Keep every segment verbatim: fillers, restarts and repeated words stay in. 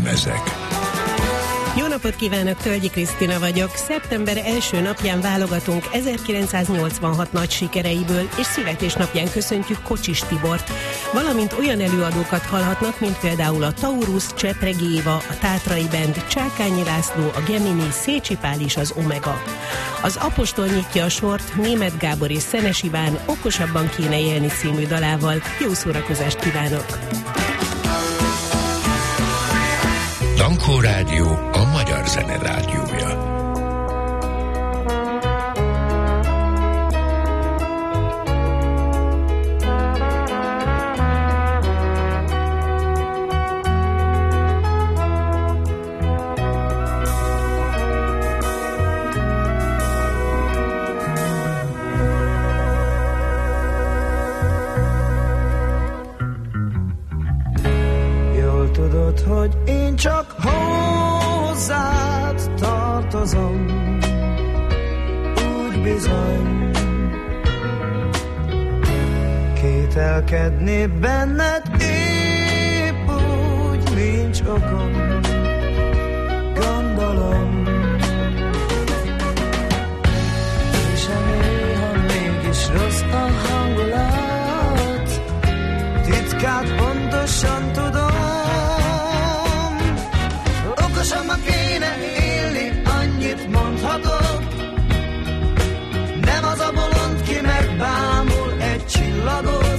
lemezek. Jó napot kívánok, Tölgyi Krisztina vagyok. Szeptember első napján válogatunk ezerkilencszáznyolcvanhat nagy sikereiből, és születésnapján köszöntjük Kocsis Tibort, valamint olyan előadókat hallhatnak, mint például a Taurus, Csepregi Éva, a Tátrai Band, Csákányi László, a Gemini, Szécsi Pál és az Omega. Az Apostol nyitja a sort Németh Gábor és Szenes Iván Okosabban kéne élni című dalával. Jó szórakozást kívánok! Dankó Rádió, a magyar zene rádiója. Jól tudod, hogy én csak hozzád tartozom, úgy bizony. Kételkedni benned épp úgy nincs okom, gondolom. És ha néha mégis rossz a hangulat, titkát pontosan tudom. Okosabban kéne élni, annyit mondhatok. Nem az a bolond, ki megbámul egy csillagot.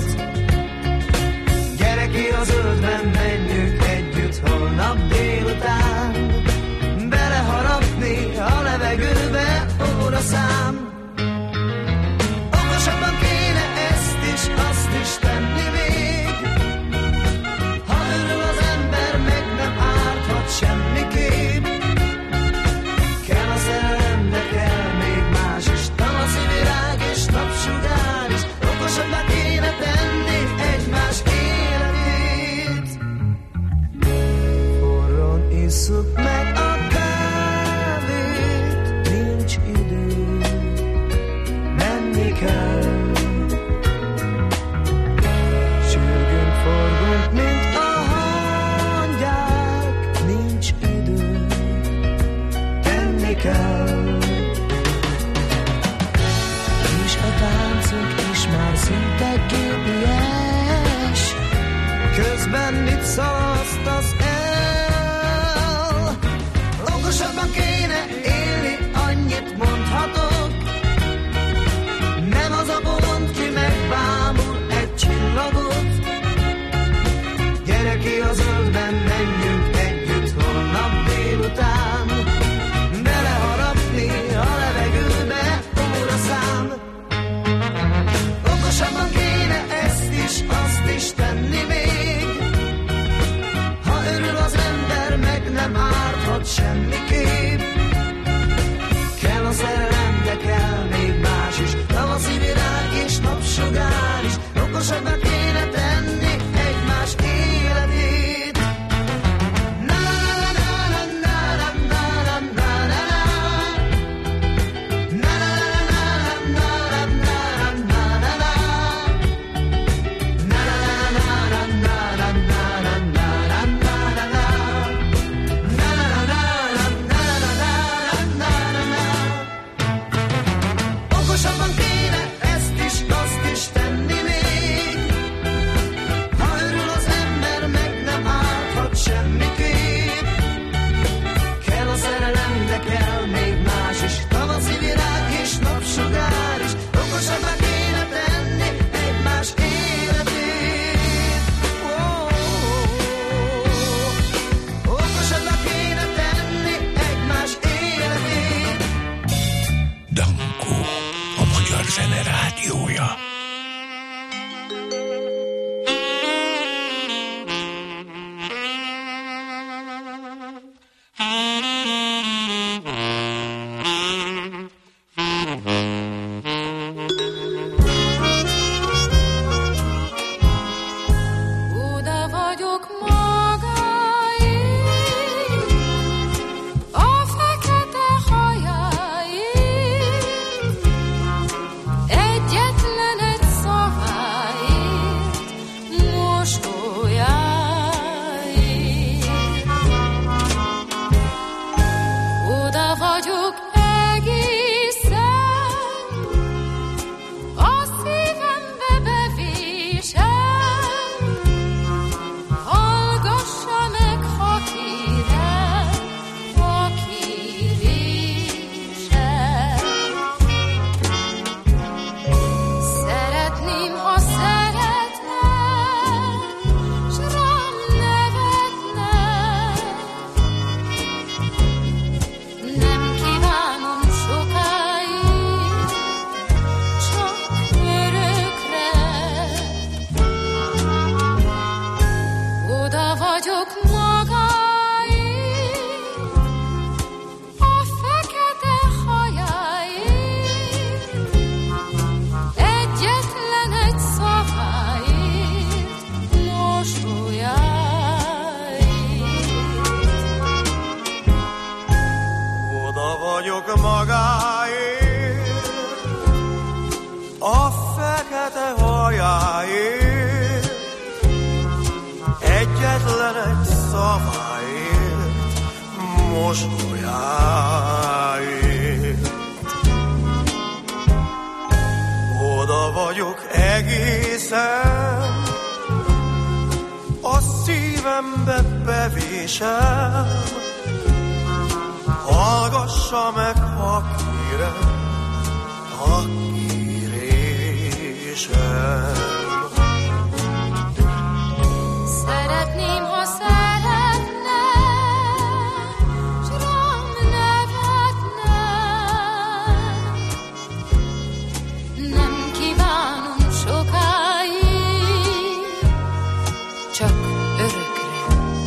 Gyere ki a zöldben, menjünk együtt holnap délután. Beleharapni a levegőbe óraszám. Okosabban kéne ezt is, azt is tenni még. Ha örül az ember, meg nem árthat semmiképp. Kell a szerelem, de kell még más is. Tavaszi virág és napsugár is. Okosabban kéne tenni egymás életét. Forron isszuk meg a kávét, nincs idő, menni kell. Sürgőn forgunk, mint a hangyák, nincs idő, tenni kell. És a táncunk is már szinte gépies, közben mit szalasztasz el? Okosabban kéne élni, annyit mondhatok. Nem az a bolond, ki megbámul egy csillagot. Gyere ki a zöldben, menjünk együtt holnap délután. Beleharapni a levegőbe óraszám. Okosabban kéne ezt is, azt is tenni még. Ha örül az ember, meg nem árthat semmiképp. Kell a szerelem, de kell még más is. Tavaszi virág és napsugár is. Okosabban kéne tenni egymás életét. Na na na na na na na na na na. Na na na na na na na na. Na na na na na na na na na na na. Na na na na na na na na. Okosabban kéne ezt is, azt is tenni még. egyetlen egy szaváért, mosolyáért. Oda vagyok egészen, a szívembe bevésem, hallgassa meg, ha kérem, a kérésem. Szeretném, ha szeretne, s rám nevetne. Nem kívánom sokáig, csak örökre.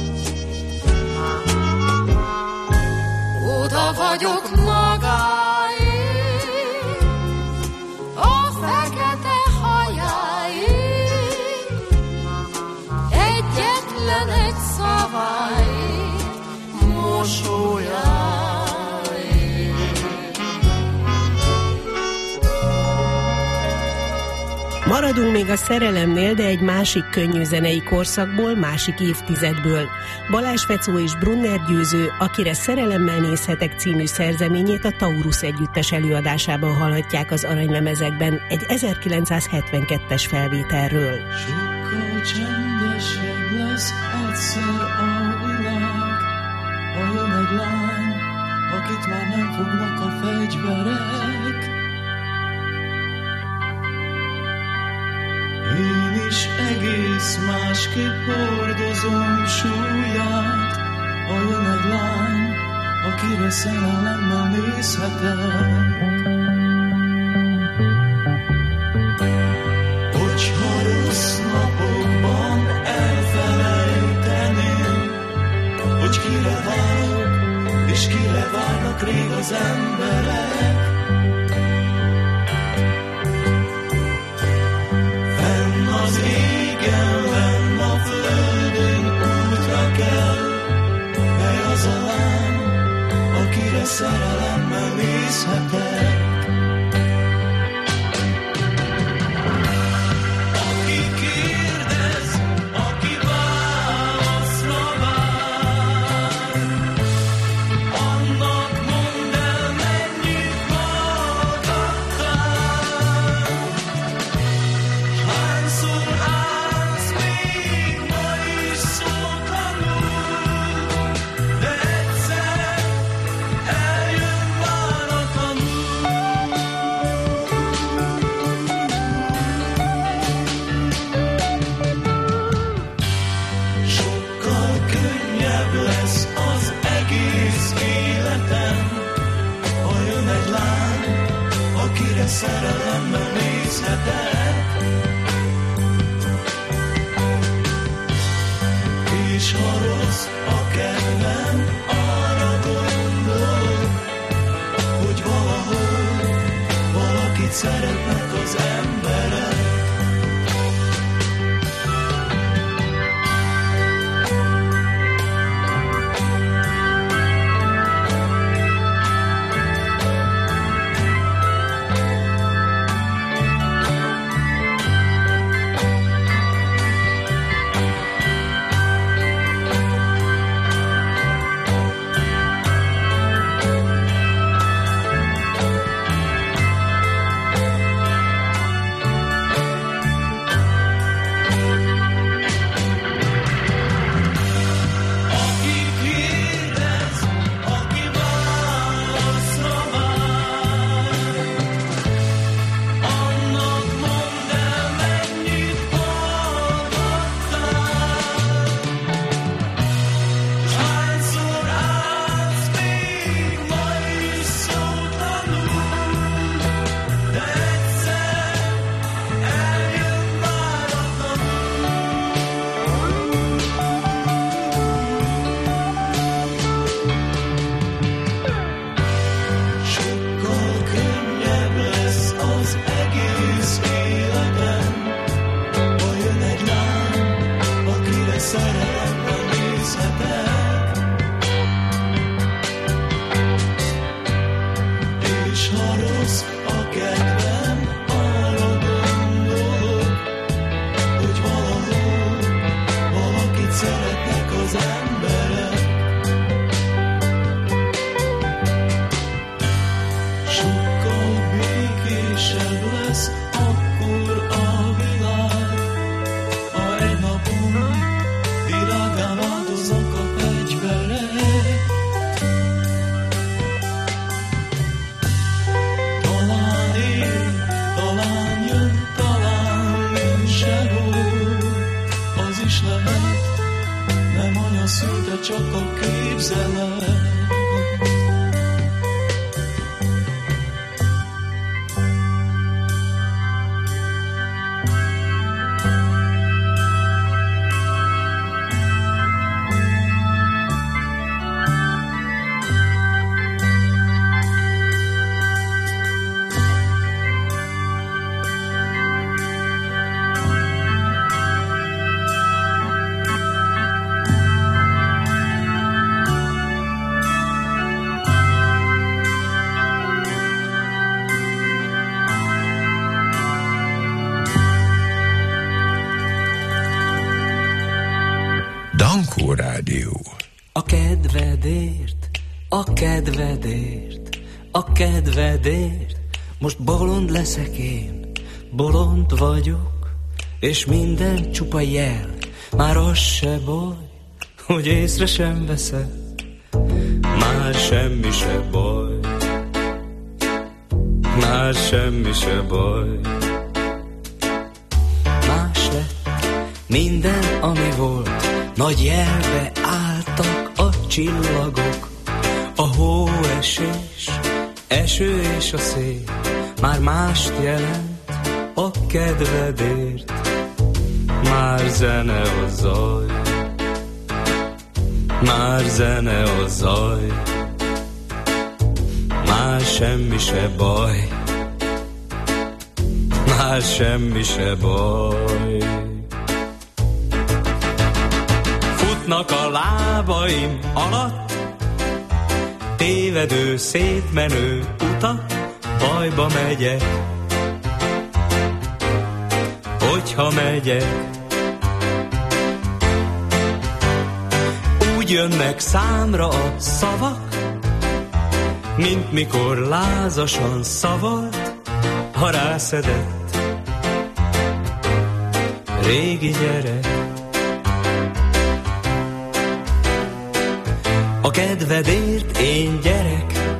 Oda vagyok magáért, a fekete hajáért, egyetlen egy szaváért, mosolyáért. Maradunk még a szerelemnél, de egy másik könnyű zenei korszakból, másik évtizedből. Balázs Fecó és Brunner Győző, Akire szerelemmel nézhetek című szerzeményét a Taurus együttes előadásában hallhatják az aranylemezekben egy ezerkilencszázhetvenkettes felvételről. Sokkal csendesebb lesz egyszer a világ, ha jön egy lány, akit már nem fognak a fegyverek. Én is egész másképp hordozom súlyát, ha jön egy lány, akire szerelemmel nézhetek. Hogyha rossz napokban elfelejteném, hogy kire várok, és kire várnak rég az emberek. Fenn az égen, fenn a földön útra kell, mely az a lány, akire szerelemmel nézhetek. Szerelemmel nézhetek, és ha rossz a kedvem, arra gondolok, hogy valahol valakit szeretnek az emberek. Szeretnék szinte csak a képzelet. Dankó Rádió. A kedvedért, a kedvedért, a kedvedért, most bolond leszek én, bolond vagyok, és minden csupa jel, már az se baj, hogy észre sem veszed, már semmi se baj, már semmi se baj. Más lett minden, ami volt, nagy jelbe álltak a csillagok, a hóesés, eső és a szél, már mást jelent a kedvedért, már zene a zaj, már zene a zaj, már semmi se baj, már semmi se baj. Futnak a lábaim alatt, tévedő, szétmenő utak, bajba megyek, hogyha megyek. Úgy jönnek számra a szavak, mint mikor lázasan szavalt, ha rászedett régi gyerek. A kedvedért én gyerek,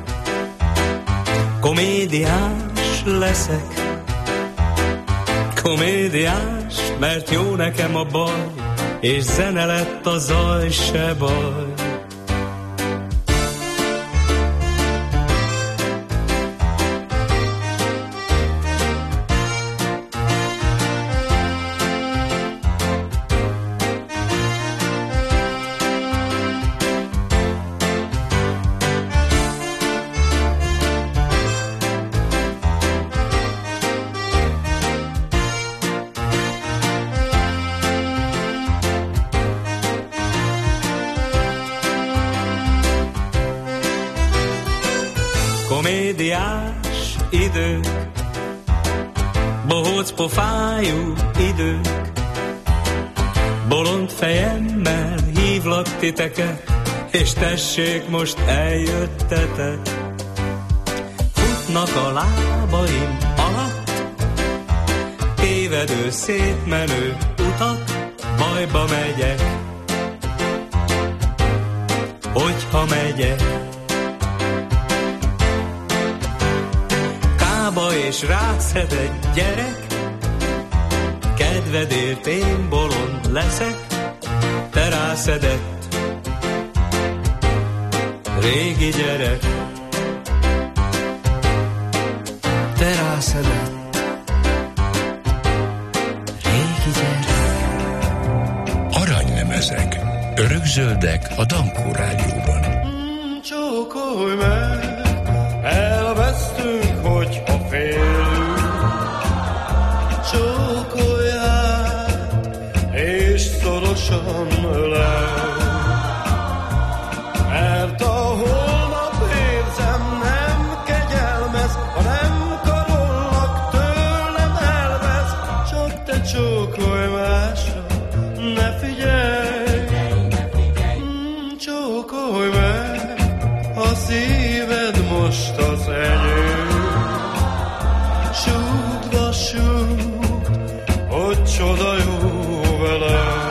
komédiás leszek, komédiás, mert jó nekem a baj, és zene lett a zaj, se baj. Komédiás idők, bohóc pofájú idők, bolond fejemmel hívlak titeket, és tessék, most eljöttetek. Futnak a lábaim alatt, tévedő, szétmenő utak, bajba megyek, hogyha megyek. És rászed egy gyerek, kedvedért én bolond leszek, te rászedett régi gyerek, te rászedett régi gyerek. Aranylemezek, örökzöldek a Dankó Rádióban. Mm, csókolj meg, elvesztünk, hogyha félünk. Csókoljál, és szorosan ölel, mert a holnap érzem nem kegyelmez, ha nem karollak, tőlem elvesz. Csak te csókolj másra, ne figyelj, mm, csókolj meg, a szíved most az enyém. Súgva súg, hogy csoda jó velem.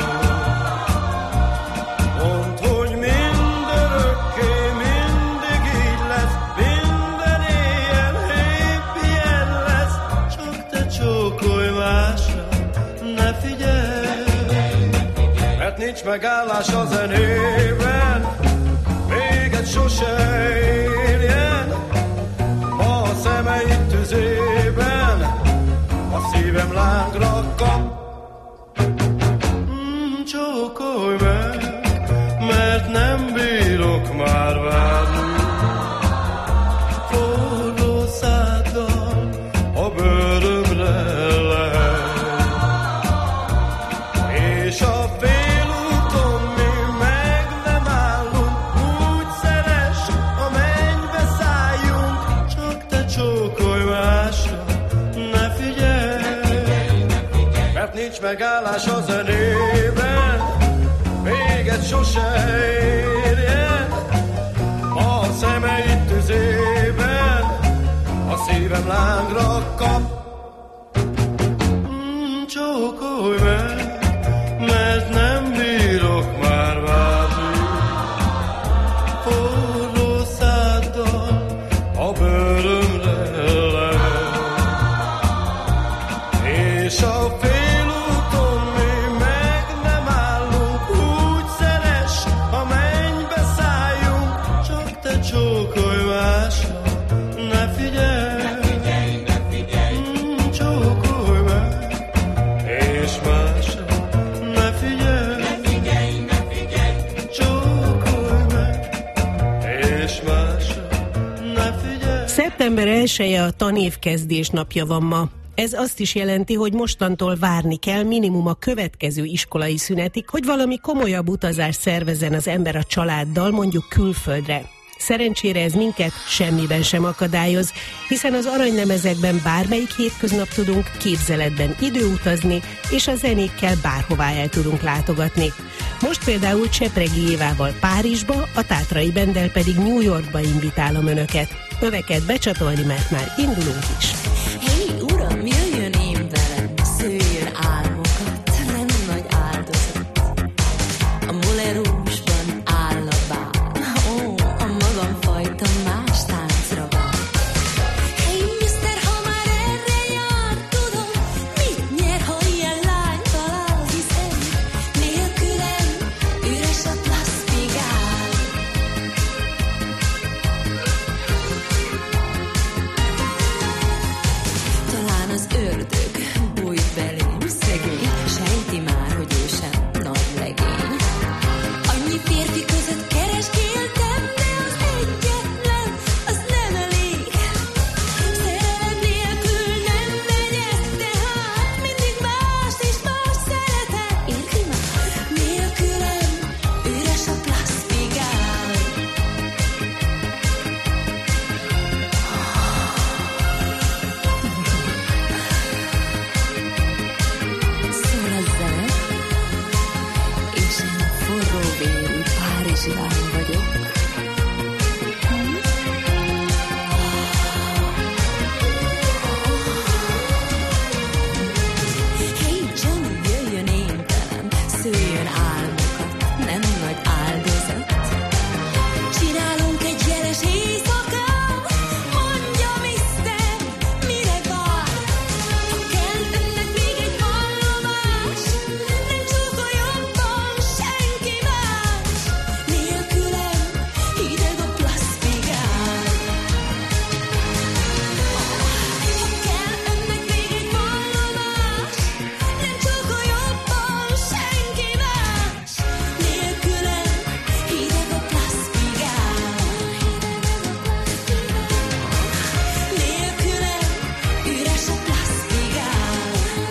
Mondd, hogy mindörökké mindig így lesz, minden éjjel épp ilyen lesz. Csak te csókolj másra, ne figyelj, mert nincs megállás a zenében, véget sose érjen, ma a szemeit tüzében, a szívem lángra kap. Mm, csókolj meg, mert nem bírok már várni, forró száddal a bőrömre lehet, és a félúton mi meg nem állunk, úgy szeress, a mennybe szálljunk, csak te csókolj másra, ne figyelj, mert nincs megállás a zenében, véget sose érjen, a szemeit tüzében, a szívem lángra kap. Mm, csókolj meg, mert nem bírok már várni, forró száddal a bőrömre lehet, és a félúton mi meg nem állunk, úgy szeress, a mennybe szálljunk, csak te csókolj másra, ne figyelj, ne figyelj, ne figyelj. Mm, csókolj meg, és másra, ne figyelj, ne figyelj, ne figyelj. Csókolj meg, és másra, ne figyelj. Szeptember elseje a tanévkezdés napja van ma. Ez azt is jelenti, hogy mostantól várni kell minimum a következő iskolai szünetig, hogy valami komolyabb utazást szervezzen az ember a családdal, mondjuk külföldre. Szerencsére ez minket semmiben sem akadályoz, hiszen az aranylemezekben bármelyik hétköznap tudunk képzeletben időutazni, és a zenékkel bárhová el tudunk látogatni. Most például Csepregi Évával Párizsba, a Tátrai Benddel pedig New Yorkba invitálom önöket. Öveket becsatolni, mert már indulunk is. Hey, uram, jöjjön én velem, szőjön álmokat, nem nagy áldozat. A Moulin áll a bál, ó, a magam fajta más táncra vár. Hey, mister, ha már erre jár, tudom, mit nyer, ha ilyen lány talál, hiszen nélkülem üres a plasztigál. Talán az ördög bújt belém, szegény, sejti már, hogy ő sem nagy legény. Annyi férfi között keresgéltem, de az egyetlen, az nem elég. Szerelem nélkül nem megy ez, tehát mindig más és más szeretem. Érti már? Nélkülem üres a plasztigál. Szól a zene, és én forró vérű párizsi lány vagyok. Hey, Johnny, jöjjön én velem, szőjön álmokat, nem nagy áldozat. Csinálunk egy jeles éjszakát, mondja, mister, mire vár? Ha kell önnek még egy vallomás, nem csókolj jobban senki más. Nélkülem hideg a plasztigál. Ha kell önnek még egy vallomás, nem csókolj jobban senki más. Nélkülem hideg a plasztigál. Nélkülem üres a plasztigál.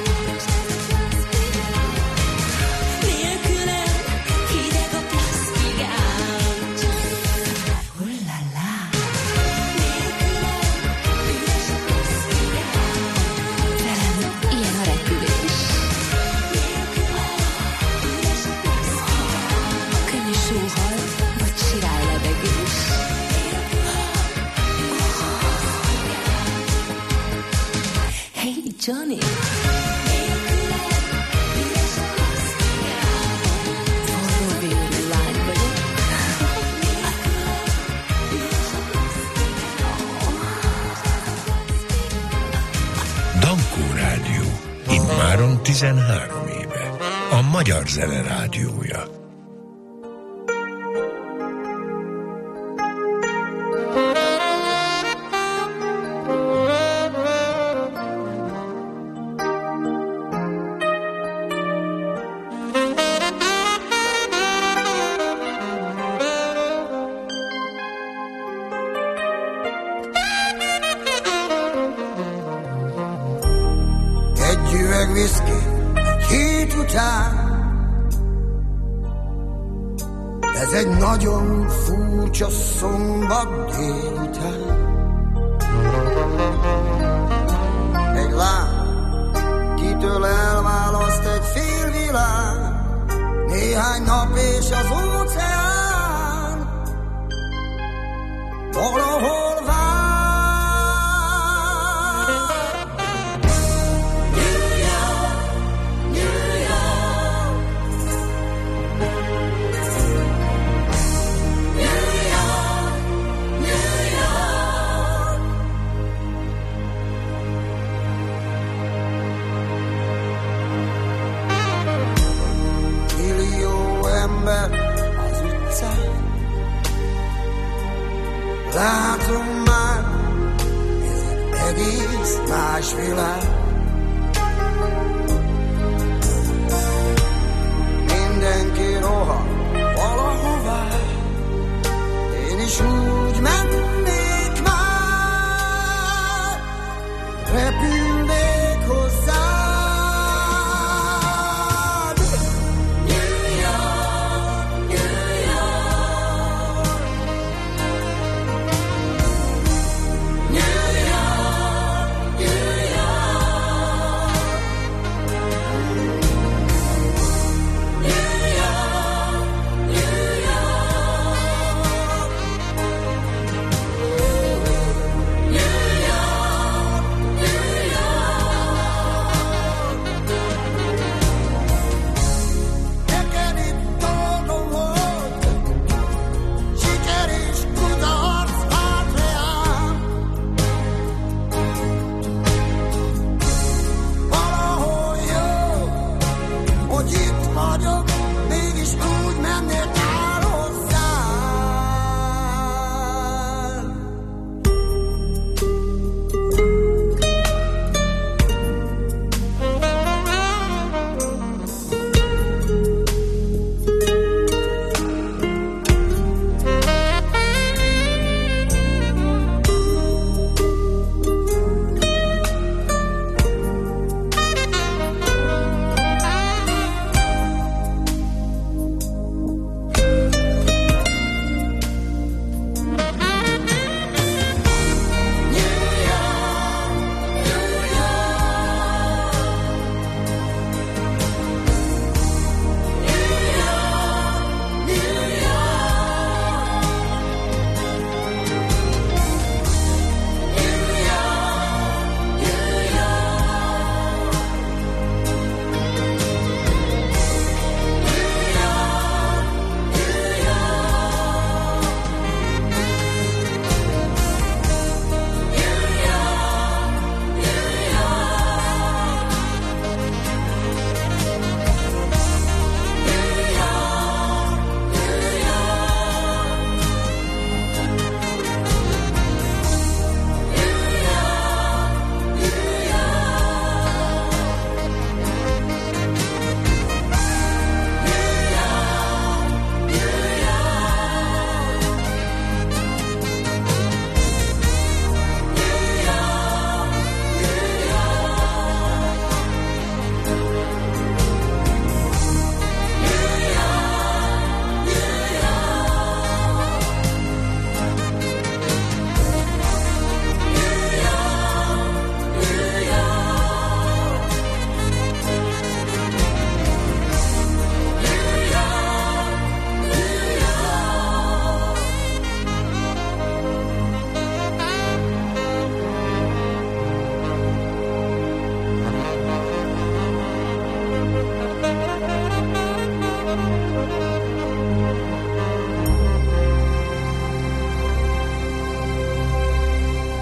Nélkülem hideg a plasztigál. Hullala. Nélkülem üres a plasztigál. Velem ilyen a repülés. Nélkülem üres a plasztigál. Könnyű sóhaj, vagy sirály lebegés. Hey, Johnny! Forró vérű lány vagyok. Dankó Rádió. Immáron tizenhárom éve. A magyar zene rádiója. Ez egy nagyon furcsa szombat délután. Egy lány kitől elválaszt egy fél világ, néhány nap és az óceán valahol vár. Az utcán látom már, ez egy egész más világ. Mindenki rohan valahová, én is úgy mennék már, repülnék hozzá.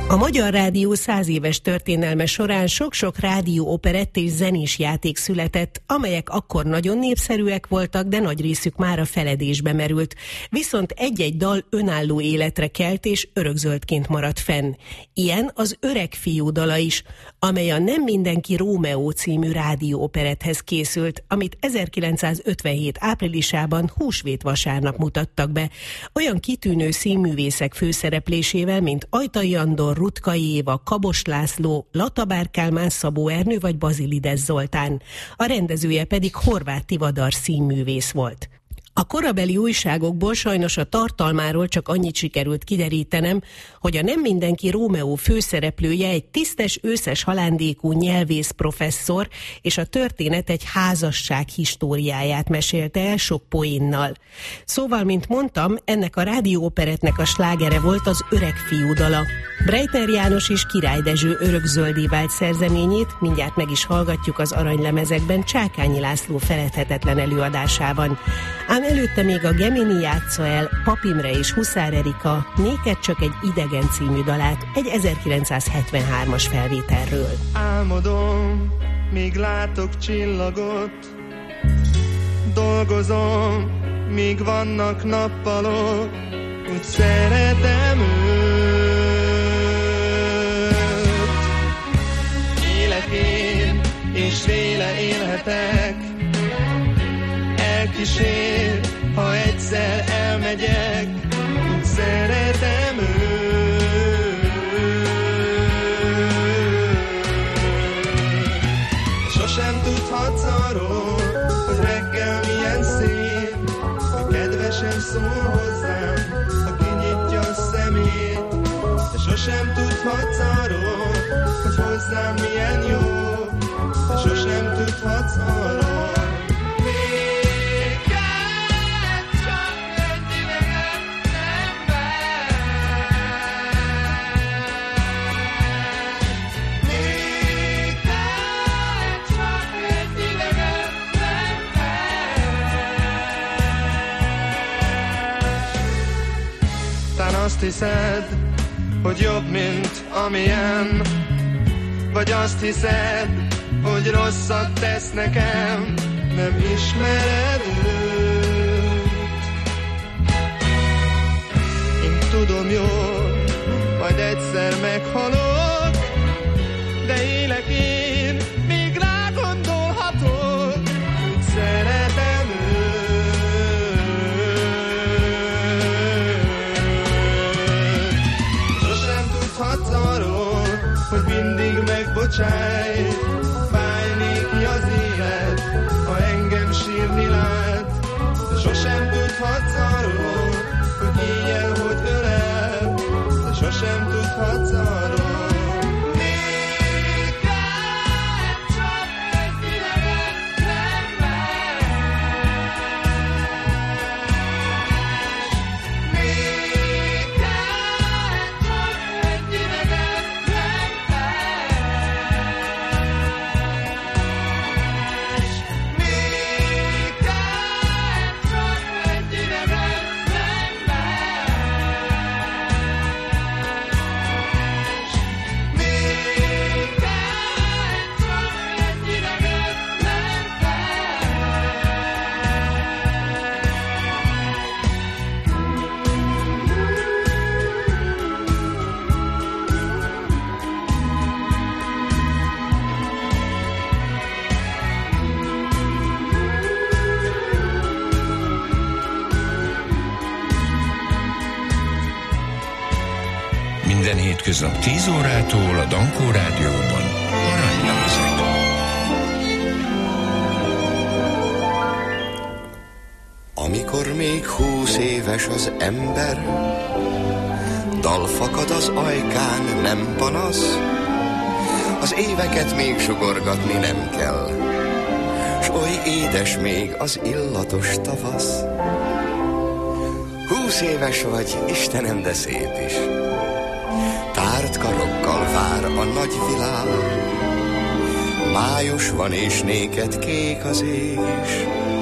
A Magyar Rádió száz éves történelme során sok-sok rádió operett és zenés játék született, amelyek akkor nagyon népszerűek voltak, de nagy részük már a feledésbe merült. Viszont egy-egy dal önálló életre kelt és örökzöldként maradt fenn. Ilyen az Öreg fiú dala is, amely a Nem mindenki Rómeó című rádió operetthez készült, amit ezerkilencszázötvenhét áprilisában húsvét vasárnap mutattak be. Olyan kitűnő színművészek főszereplésével, mint Ajtai Andor, Rutkai Éva, Kabos László, Latabár Kálmán, Szabó Ernő vagy Bazilides Zoltán. A rendezője pedig Horváth Tivadar színművész volt. A korabeli újságokból sajnos a tartalmáról csak annyit sikerült kiderítenem, hogy a Nem mindenki Rómeó főszereplője egy tisztes, őszes halándékú nyelvész professzor, és a történet egy házasság históriáját mesélte el sok poénnal. Szóval, mint mondtam, ennek a rádióoperetnek a slágere volt az Öreg fiú dala. Breitner János és Király Dezső örökzöldé vált szerzeményét mindjárt meg is hallgatjuk az aranylemezekben Csákányi László feledhetetlen előadásában. Ám előtte még a Gemini játsza el Pap Imre és Huszár Erika Néked csak egy idegen című dalát egy ezerkilencszázhetvenhármas felvételről. Álmodom, míg látok csillagot, dolgozom, míg vannak nappalok, úgy szeretem őt. Élek én, és véle élhetek, elkísér, ha egyszer elmegyek, úgy szeretem őt. Sosem tudhatsz arról, hogy reggel milyen szép, hogy kedvesen szól hozzám, ha kinyitja a szemét. De sosem tudhatsz arról, hogy hozzám milyen jó, de sosem tudhatsz arról. Azt hiszed, hogy jobb, mint amilyen, vagy azt hiszed, hogy rosszat tesz nekem, nem ismered őt. Én tudom jól, majd egyszer meghalok, de élek én, még rágondolhatok, hogy szeretem őt. Arról, hogy mindig megbocsáj, fájni ki az élet, ha engem sírni lát. De sosem tudhatsz arról, hogy éjjel hogy ölel, de sosem tudhatsz arról. Minden hétköznap tíz órától a Dankó Rádióban aranylemezek. Amikor még húsz éves az ember, dal fakad az ajkán, nem panasz, az éveket még sugorgatni nem kell, s oly édes még az illatos tavasz. Húsz éves vagy, Istenem, de szép is, tárt karokkal vár a nagy világ, május van és néked kék az ég is,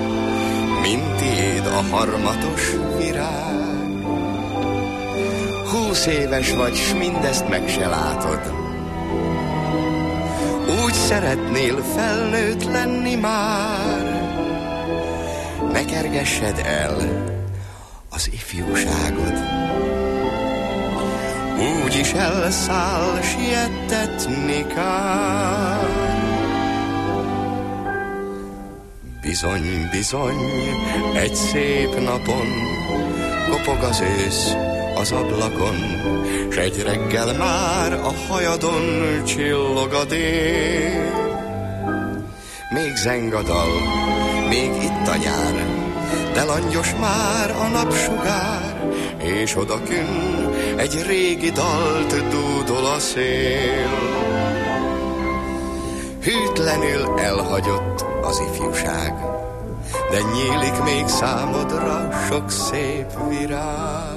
mint tiéd a harmatos virág. Húsz éves vagy, s mindezt meg se látod. Úgy szeretnél felnőtt lenni már. Ne kergessed el az ifjúságod. Úgy is elszáll, siettetni kár. Bizony, bizony, egy szép napon kopog az ősz az ablakon, s egy reggel már a hajadon csillog a dél. Még zeng a dal, még itt a nyár, de langyos már a napsugár, és odakünn egy régi dalt dúdol a szél. Hűtlenül elhagyott az ifjúság, de nyílik még számodra sok szép virág.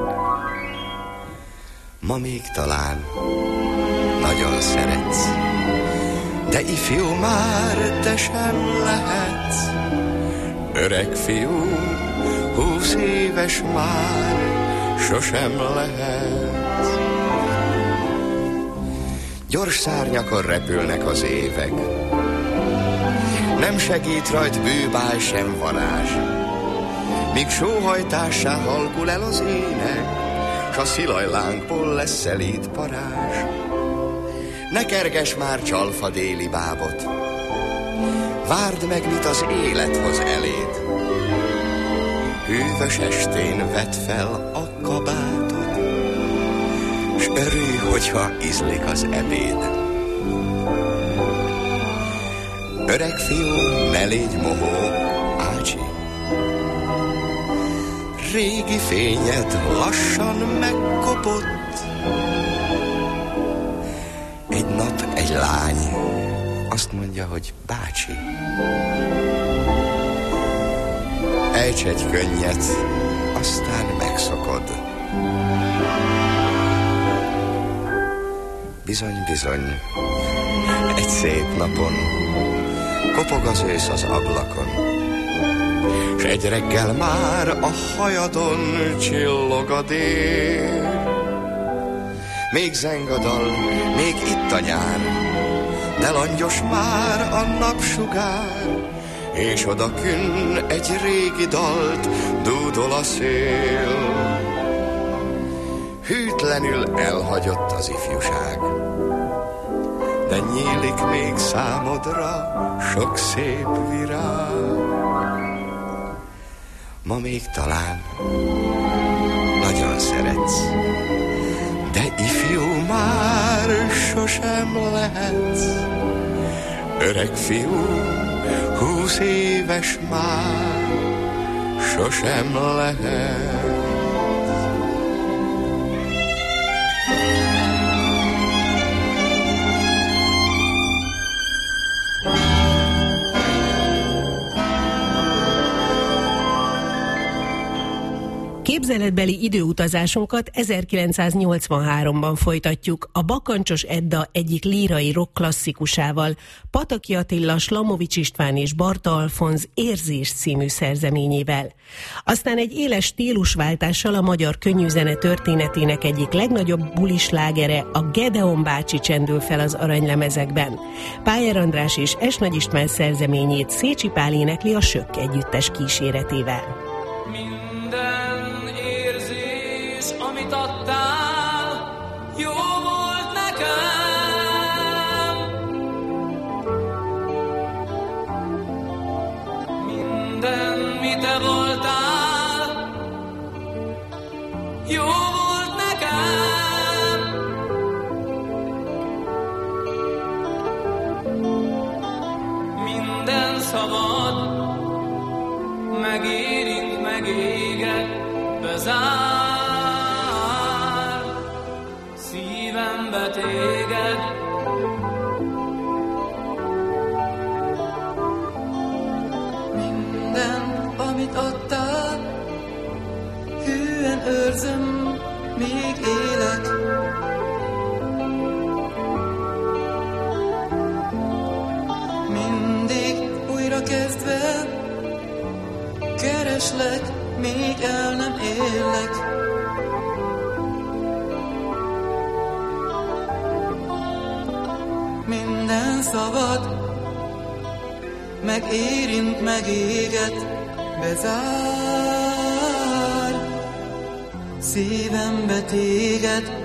Ma még talán nagyon szeretsz, de ifjú már te sem lehetsz. Öreg fiú, húsz éves már sosem lehetsz. Gyors szárnyakon repülnek az évek, nem segít rajt bűbál sem varázs, míg sóhajtássá halkul el az ének, s a szilajlánkból lesz szelíd parázs. Ne kerges már csalfa déli bábot, várd meg, mit az élet hoz eléd. Hűvös estén vedd fel a kabátod, s örülj, hogyha ízlik az ebéd. Öreg fiú, ne légy mohó, ácsi, régi fényed lassan megkopott. Egy nap egy lány azt mondja, hogy bácsi, ejts egy könnyet, aztán megszokod. Bizony, bizony, egy szép napon kopog az ősz az ablakon, s egy reggel már a hajadon csillog a dél. Még zeng a dal, még itt a nyár, de langyos már a napsugár, és odakünn egy régi dalt dúdol a szél. Hűtlenül elhagyott az ifjúság, de nyílik még számodra sok szép virág. Ma még talán nagyon szeretsz, de ifjú már sosem lehetsz. Öreg fiú, húsz éves már sosem lehetsz. Képzeletbeli időutazásunkat ezerkilencszáznyolcvanháromban folytatjuk a Bakancsos Edda egyik lírai rock klasszikusával, Pataki Attila, Slamovics István és Barta Alfonz Érzés című szerzeményével. Aztán egy éles stílusváltással a magyar könnyűzene történetének egyik legnagyobb bulislágere, a Gedeon bácsi csendül fel az aranylemezekben. Pájer András és Es Nagy István szerzeményét Szécsi Pál énekli a Sök együttes kíséretével. Amit adtál, jó volt nekem. Minden, mi te voltál, jó volt nekem. Minden szavad megérint, megéget, bezár. Szívembe téged, minden, amit adtál, hűen őrzöm, még élek. Mindig újra kezdve kereslek, még el nem élek. minden szavad megérint, megéget, bezár szívembe téged.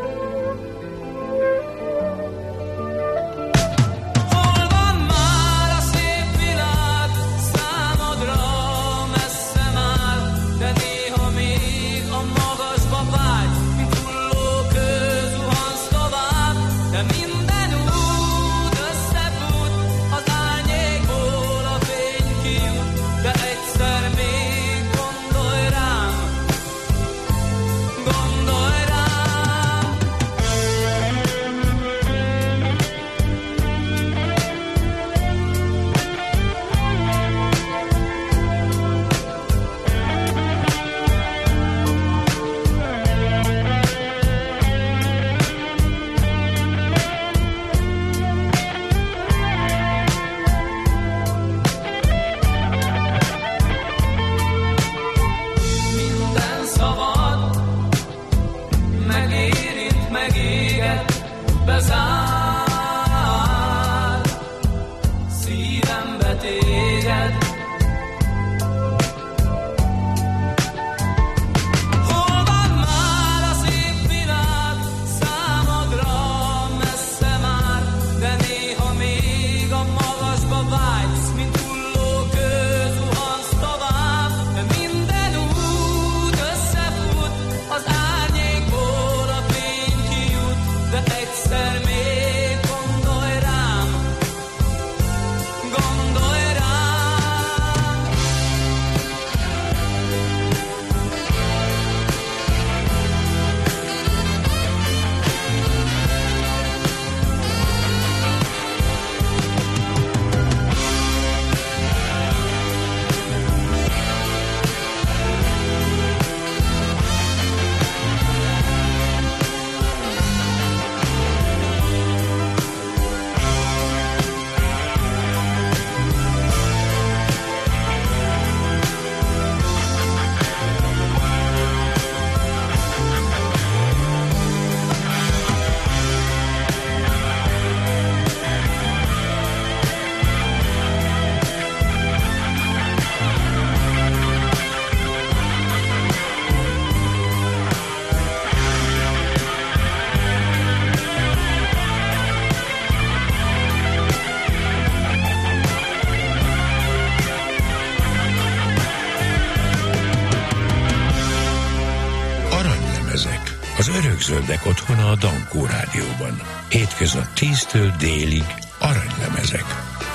Az örökzöldek otthona a Dankó Rádióban. Hétköznap tíztől délig aranylemezek.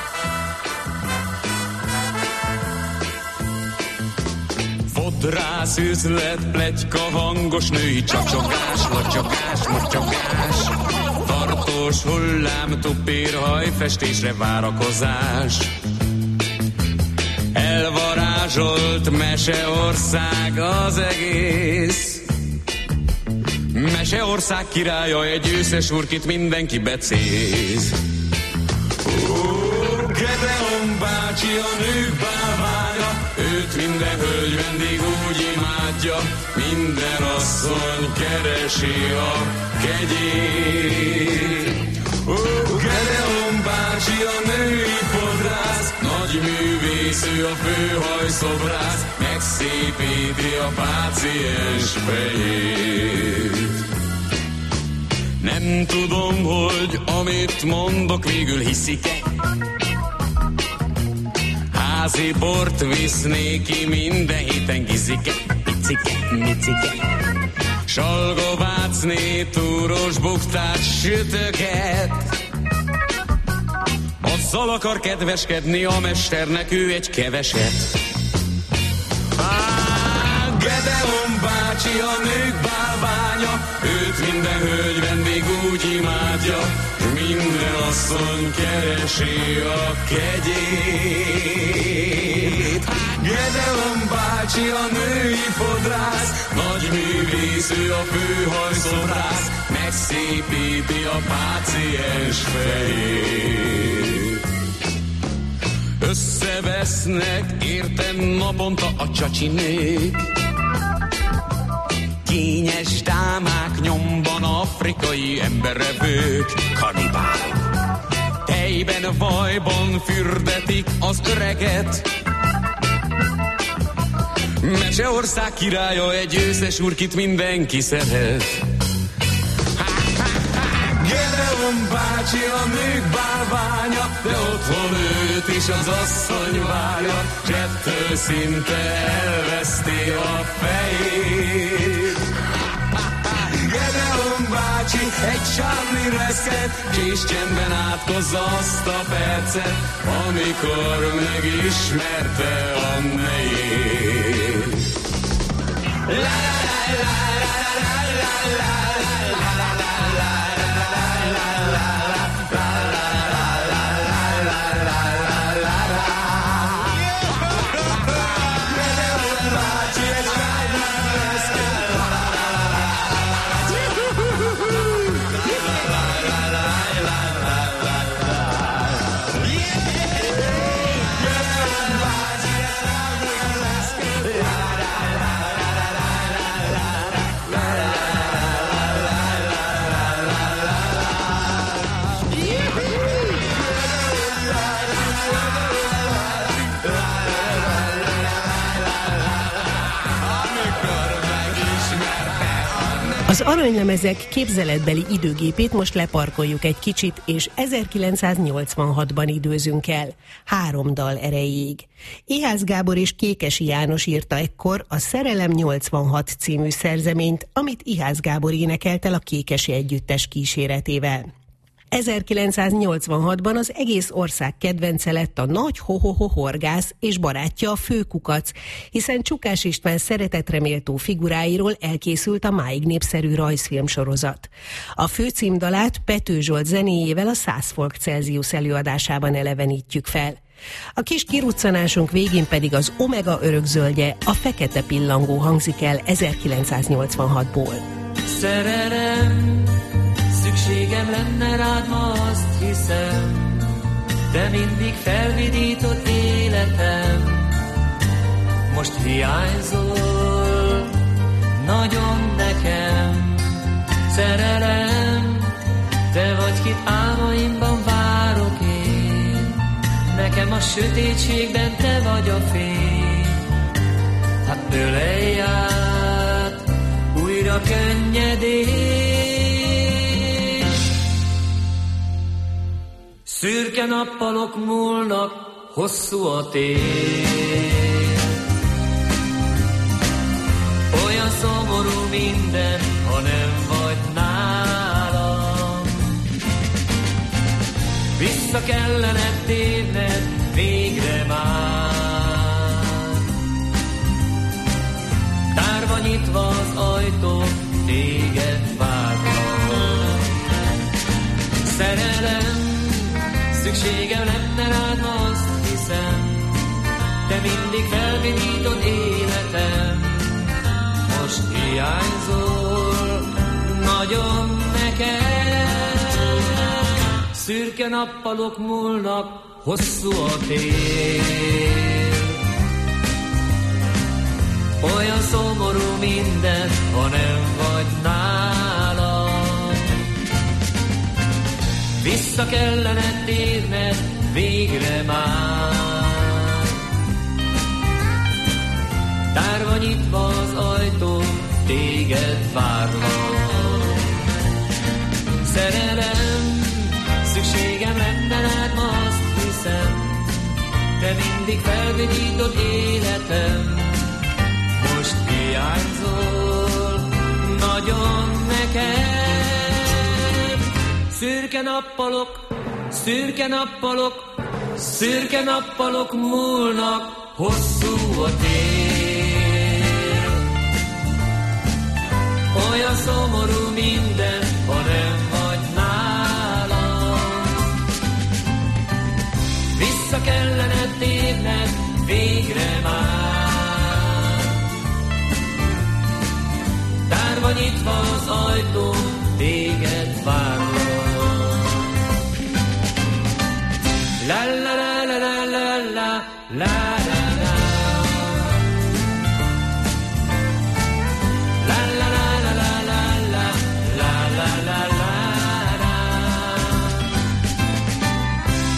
Fodrász, üzlet, pletyka, hangos női csacsogás, lacsogás, mocsogás, tartós hullám, tupír, hajfestésre várakozás. Elvarázsolt meseország az egész. Meseország királya, egy őszes urkit mindenki becéz. Gedeon bácsi a nők bálványa, őt minden hölgy vendég úgy imádja, minden asszony keresi a kegyét. Gedeon bácsi a női fodrász, nagy művész, ő a főhajszobrász, megszépíti a páciens fejét. Nem tudom, hogy amit mondok, végül hiszik-e. Házi bort visz néki, minden héten gizike, picike, micike. Salgovácné, túros buktát, sütöget. Azzal akar kedveskedni a mesternek, ő egy keveset. Á, Gedeon bácsi a nők bálványa, őt minden hölgy vendég úgy imádja, minden asszony keresi a kegyét. Gedeon bácsi a női fodrász, nagy művész, ő a főhajszobrász, megszépíti a páciens fejét. Összevesznek értem naponta a csacsinék, kényes dámák nyomban, afrikai emberevők, kanibálok. helyben vajban fürdetik az öreget. Meseország királya egy őszes urkit mindenki szeret. Gedeon bácsi a nők bálványa, de otthon őt is az asszony várja, s ettől szinte elveszti a fejét. Gedeon bácsi egy sárli reszket, kis csendben átkozza azt a percet, amikor megismerte a nejét. La la la la la la Az aranylemezek képzeletbeli időgépét most leparkoljuk egy kicsit, és ezerkilencszáznyolcvanhatban időzünk el, három dal erejéig. Ihász Gábor és Kékesi János írta ekkor a Szerelem nyolcvanhat című szerzeményt, amit Ihász Gábor énekelt el a Kékesi Együttes kíséretével. ezerkilencszáznyolcvanhatban az egész ország kedvence lett a nagy ho-ho-ho horgász és barátja a Főkukac, hiszen Csukás István szeretetreméltó figuráiról elkészült a máig népszerű rajzfilmsorozat. A főcímdalát Pető Zsolt zenéjével a száz Folk Celsius előadásában elevenítjük fel. A kis kiruccanásunk végén pedig az Omega örökzöldje, a Fekete pillangó hangzik el ezerkilencszáznyolcvanhatból. Szerelem, szükségem lenne rád, ma azt hiszem, de mindig felvidított életem. Most hiányzol nagyon nekem. Szerelem, te vagy, kit álmaimban várok én. Nekem a sötétségben te vagy a fény. Hát ölelj át újra könnyedén. Szürke nappalok múlnak, hosszú a tél. Olyan szomorú minden, ha nem vagy nálam. Vissza kellene térned végre már. Tárva nyitva az ajtó, téged várnak. Szerelem, szükségem lenne rád, azt hiszem, te mindig felvidítod életem. Most hiányzol nagyon nekem. Szürke nappalok múlnak, hosszú a tél. Olyan szomorú minden, ha nem vagy nálam. Vissza kellene térned végre már. Tárva nyitva az ajtó, téged várlak. Szerelem, szükségem lenne rád, ma azt hiszem, te mindig felvidítod életem. Most hiányzol nagyon nekem. Szürke nappalok, szürke nappalok, szürke nappalok múlnak, hosszú a tél. Olyan szomorú minden, ha nem vagy nálam. Vissza kellene térned végre már. Tárva nyitva az ajtó, téged várlak. La la la la la la la la la la. La la la la la la la la la la la.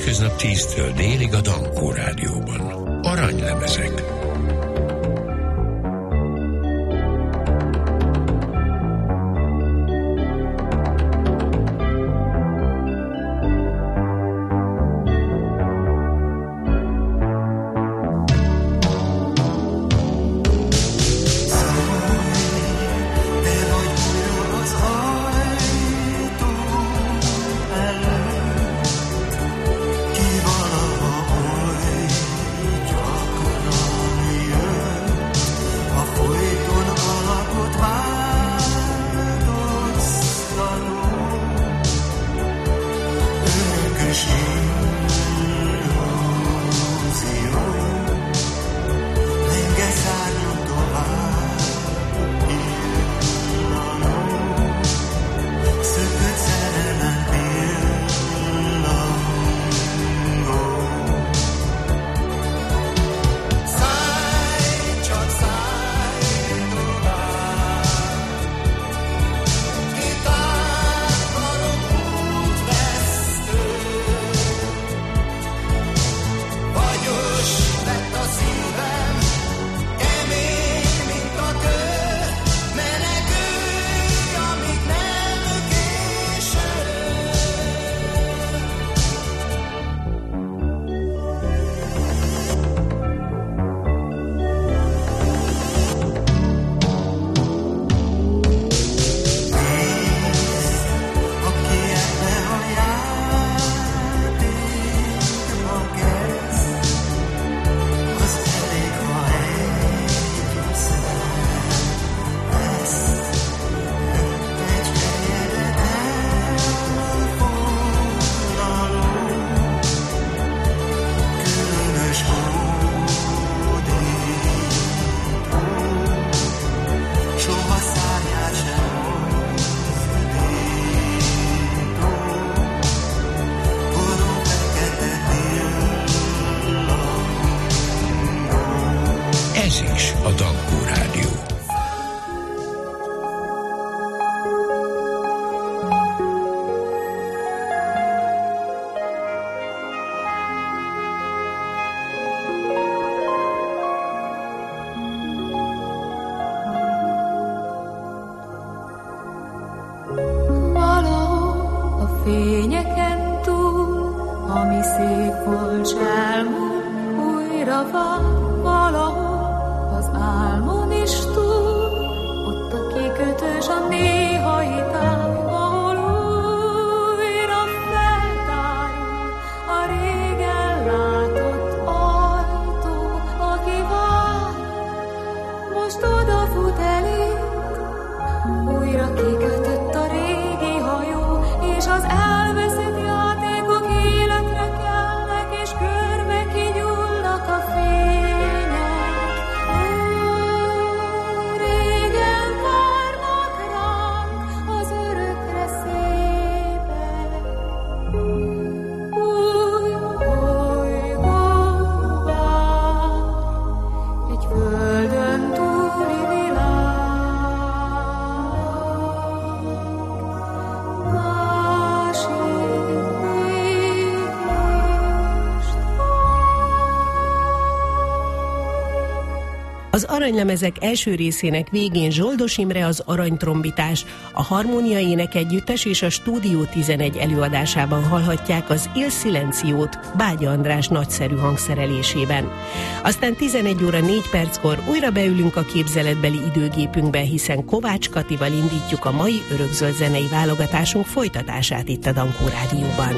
Hétköznap tíztől délig a Dankó Rádióban. Aranylemezek. Fényeken túl, ami szép volt, s elmúlt, újra van valahol az álmon is túl, ott a kikötős a néhai táj, ahol újra feltárul a régen látott ajtó, aki vár, most odafut eléd, újra kikötött a régi hajó, és az elveszett játékok életre kelnek, és körbe kigyullnak a fények. Ó, régen várnak ránk az örökre szépek. Új bolygó vár, egy földön túli világ. Az aranylemezek első részének végén Zsoldos Imre az aranytrombitás, a Harmónia Énekegyüttes és a Stúdió tizenegy előadásában hallhatják az Il Silenciót Bágya András nagyszerű hangszerelésében. Aztán tizenegy óra négy perckor újra beülünk a képzeletbeli időgépünkbe, hiszen Kovács Katival indítjuk a mai örökzöld zenei válogatásunk folytatását itt a Dankó Rádióban.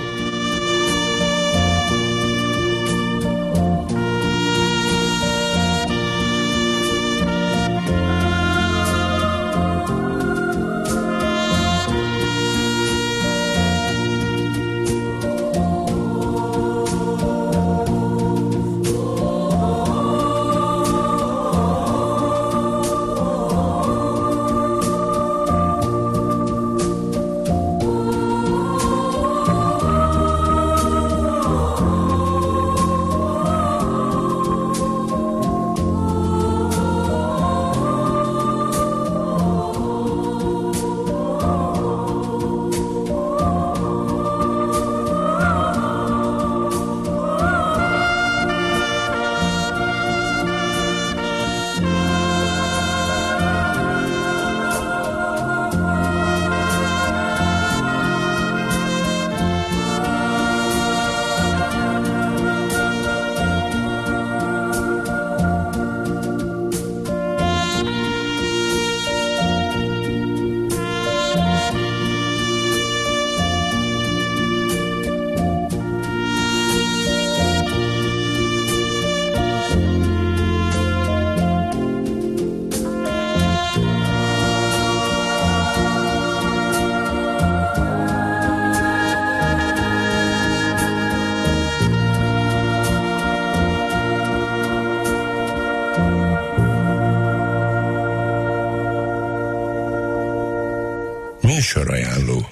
Műsorajánló.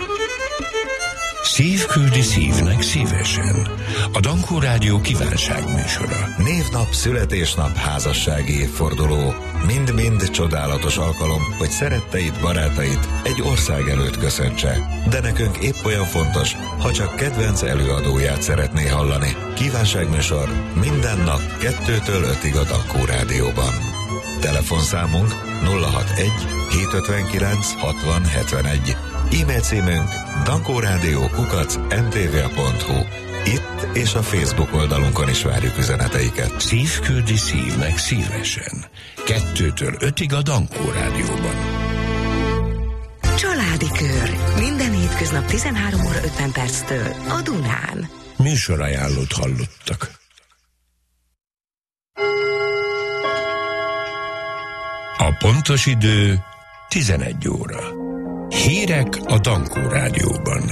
Szív küldi szívnek szívesen. A Dankó Rádió kívánságműsora. Névnap, születésnap, házassági évforduló. Mind-mind csodálatos alkalom, hogy szeretteit, barátait egy ország előtt köszöntse. De nekünk épp olyan fontos, ha csak kedvenc előadóját szeretné hallani. Kívánságműsor minden nap kettőtől ötig a Dankó Rádióban. Telefonszámunk nulla hatvanegy hétszázötvenkilenc hatvan hetvenegy. E-mail címünk dankórádió kukac em té vé pont hu. Itt és a Facebook oldalunkon is várjuk üzeneteiket. Szív küldi szívnek szívesen. Kettőtől ötig a Dankó Rádióban. Családi Kör. Minden hétköznap tizenhárom óra ötven perctől a Dunán. Műsorajánlót hallottak. A pontos idő tizenegy óra. Hírek a Dankó Rádióban.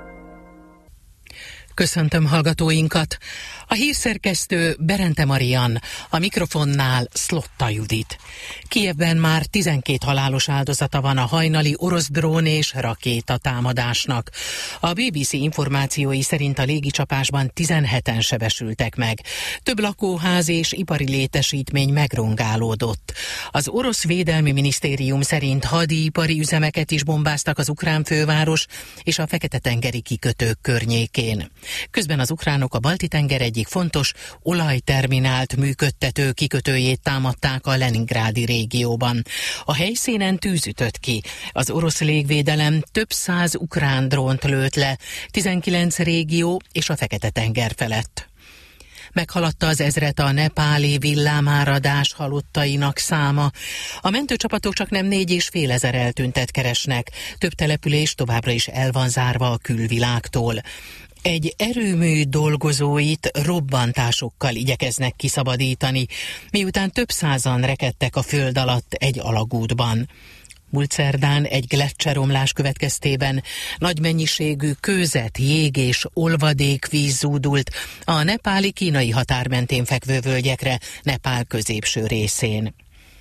Köszöntöm hallgatóinkat! A hírszerkesztő Berente Marian, a mikrofonnál Szlotta Judit. Kijevben már tizenkét halálos áldozata van a hajnali orosz drón és rakéta támadásnak. A bé bé cé információi szerint a légicsapásban tizenheten sebesültek meg. Több lakóház és ipari létesítmény megrongálódott. Az orosz védelmi minisztérium szerint hadipari üzemeket is bombáztak az ukrán főváros és a Fekete-tengeri kikötők környékén. Közben az ukránok a Balti-tenger egyik fontos olajterminált működtető kikötőjét támadták a Leningrádi régióban. A helyszínen tűz ütött ki. Az orosz légvédelem több száz ukrán drónt lőtt le, tizenkilenc régió és a Fekete-tenger felett. Meghaladta az ezret a nepáli villámáradás halottainak száma. A mentőcsapatok csak nem négy és fél ezer eltüntet keresnek. Több település továbbra is el van zárva a külvilágtól. Egy erőmű dolgozóit robbantásokkal igyekeznek kiszabadítani, miután több százan rekedtek a föld alatt egy alagútban. Múlt szerdán egy gleccseromlás következtében nagy mennyiségű kőzet, jég és olvadékvíz zúdult a nepáli-kínai határ mentén fekvő völgyekre, Nepál középső részén.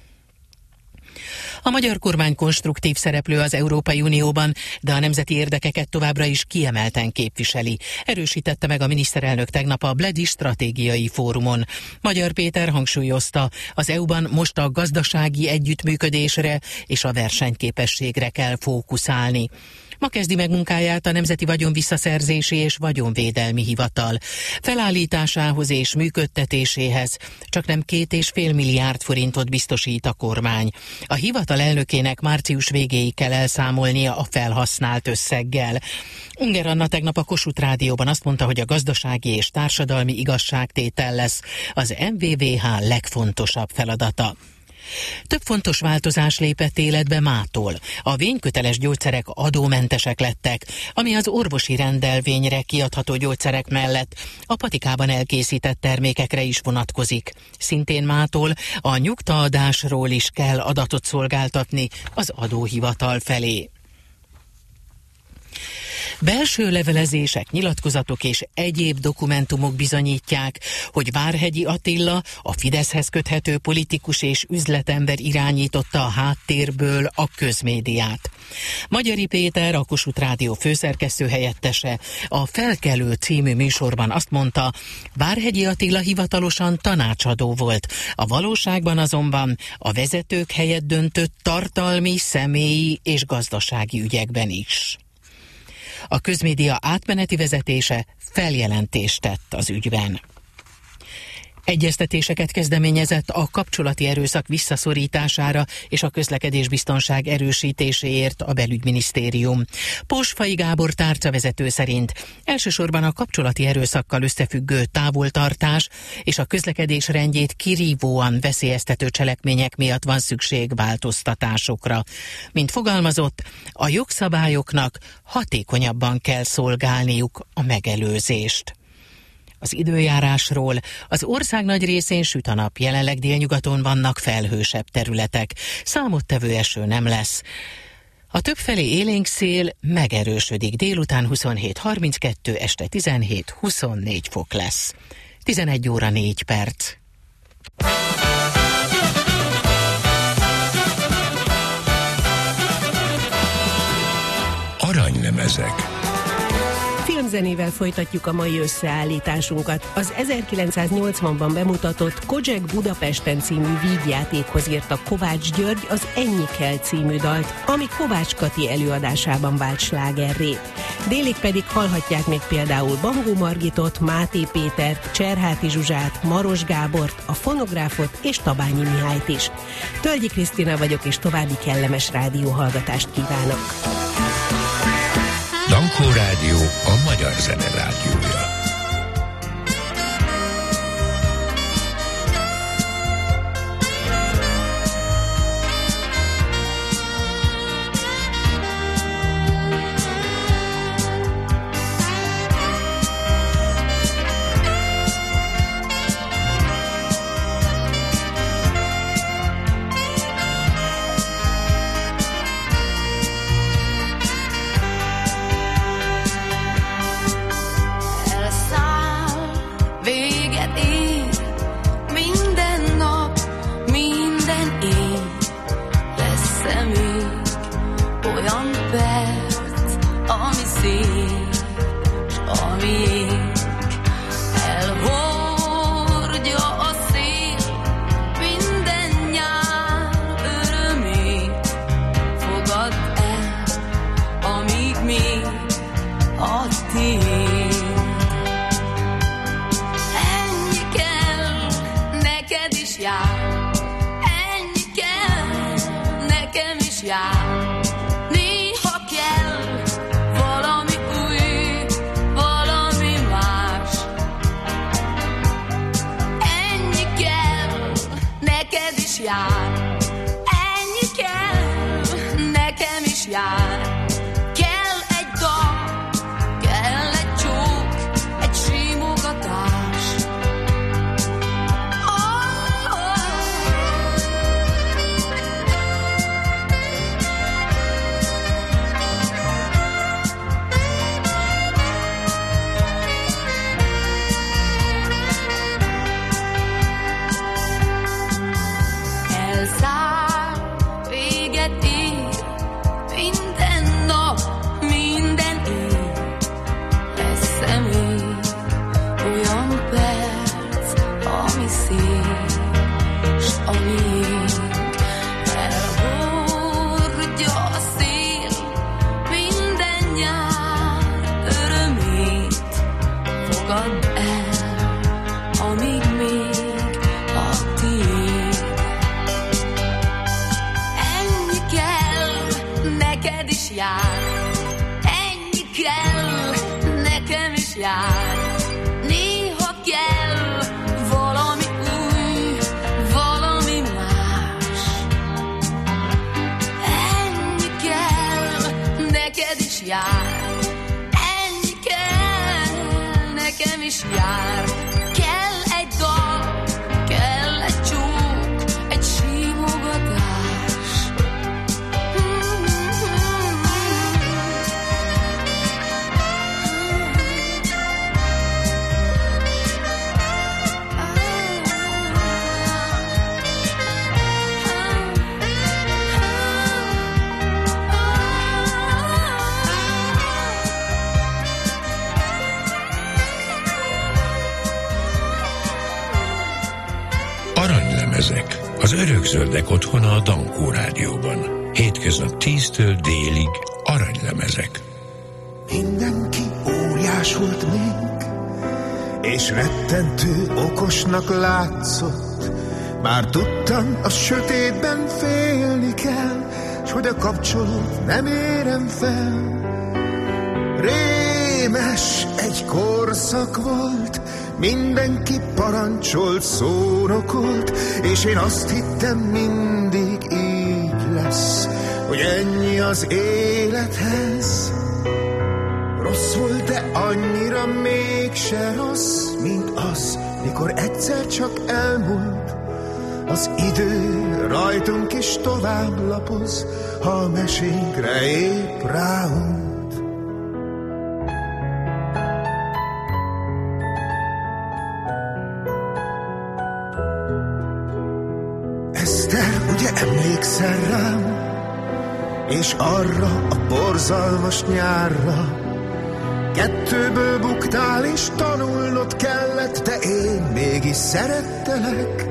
A magyar kormány konstruktív szereplő az Európai Unióban, de a nemzeti érdekeket továbbra is kiemelten képviseli. Erősítette meg a miniszterelnök tegnap a Bledi stratégiai fórumon. Magyar Péter hangsúlyozta, az é u-ban most a gazdasági együttműködésre és a versenyképességre kell fókuszálni. Ma kezdi meg munkáját a Nemzeti Vagyonvisszaszerzési és Vagyonvédelmi Hivatal. Felállításához és működtetéséhez csaknem két és fél milliárd forintot biztosít a kormány. A hivatal elnökének március végéig kell elszámolnia a felhasznált összeggel. Unger Anna tegnap a Kossuth Rádióban azt mondta, hogy a gazdasági és társadalmi igazságtétel lesz az em vé vé há legfontosabb feladata. Több fontos változás lépett életbe mától. A vényköteles gyógyszerek adómentesek lettek, ami az orvosi rendelvényre kiadható gyógyszerek mellett a patikában elkészített termékekre is vonatkozik. Szintén mától a nyugtaadásról is kell adatot szolgáltatni az adóhivatal felé. Belső levelezések, nyilatkozatok és egyéb dokumentumok bizonyítják, hogy Várhegyi Attila, a Fideszhez köthető politikus és üzletember irányította a háttérből a közmédiát. Magyari Péter, a Kossuth Rádió főszerkesztő helyettese a Felkelő című műsorban azt mondta, Várhegyi Attila hivatalosan tanácsadó volt, a valóságban azonban a vezetők helyett döntött tartalmi, személyi és gazdasági ügyekben is. A közmédia átmeneti vezetése feljelentést tett az ügyben. Egyeztetéseket kezdeményezett a kapcsolati erőszak visszaszorítására és a közlekedésbiztonság erősítéséért a Belügyminisztérium. Posfai Gábor tárcavezető szerint elsősorban a kapcsolati erőszakkal összefüggő távoltartás és a közlekedés rendjét kirívóan veszélyeztető cselekmények miatt van szükség változtatásokra. Mint fogalmazott, a jogszabályoknak hatékonyabban kell szolgálniuk a megelőzést. Az időjárásról: az ország nagy részén süt a nap, jelenleg délnyugaton vannak felhősebb területek. Számottevő eső nem lesz. A többfelé élénk szél megerősödik, délután huszonhét harminckettő, este tizenhét huszonnégy fok lesz. tizenegy óra négy perc. Aranylemezek. Filmzenével folytatjuk a mai összeállításunkat. Az ezerkilencszáznyolcvanban bemutatott Kozsek Budapesten című vígjátékhoz írta Kovács György az Ennyi kell című dalt, ami Kovács Kati előadásában vált slágerré. Délig pedig hallhatják még például Bangó Margitot, Máté Pétert, Cserháti Zsuzsát, Maros Gábort, a Fonográfot és Tabányi Mihályt is. Tölgyi Krisztina vagyok, és további kellemes rádióhallgatást kívánok. Dankó Rádió, a magyar zene rádiója. Aranylemezek, az örökzöldek otthona a Dankó Rádióban. Hétköznap tíztől délig aranylemezek. Mindenki óriás volt még, és rettentő okosnak látszott. Bár tudtam, a sötétben félni kell, s hogy a kapcsolót nem érem fel. Rémes egy korszak volt, mindenki parancsolt, szónokolt, és én azt hittem, mindig így lesz, hogy ennyi az élethez. Rossz volt, de annyira mégse rossz, mint az, mikor egyszer csak elmúlt az idő rajtunk, is tovább lapoz, ha a mesénkre épp ráunt. Eszter, ugye emlékszel rám? és arra a borzalmas nyárra. Kettőből buktál, és tanulnod kellett, de én mégis szerettelek.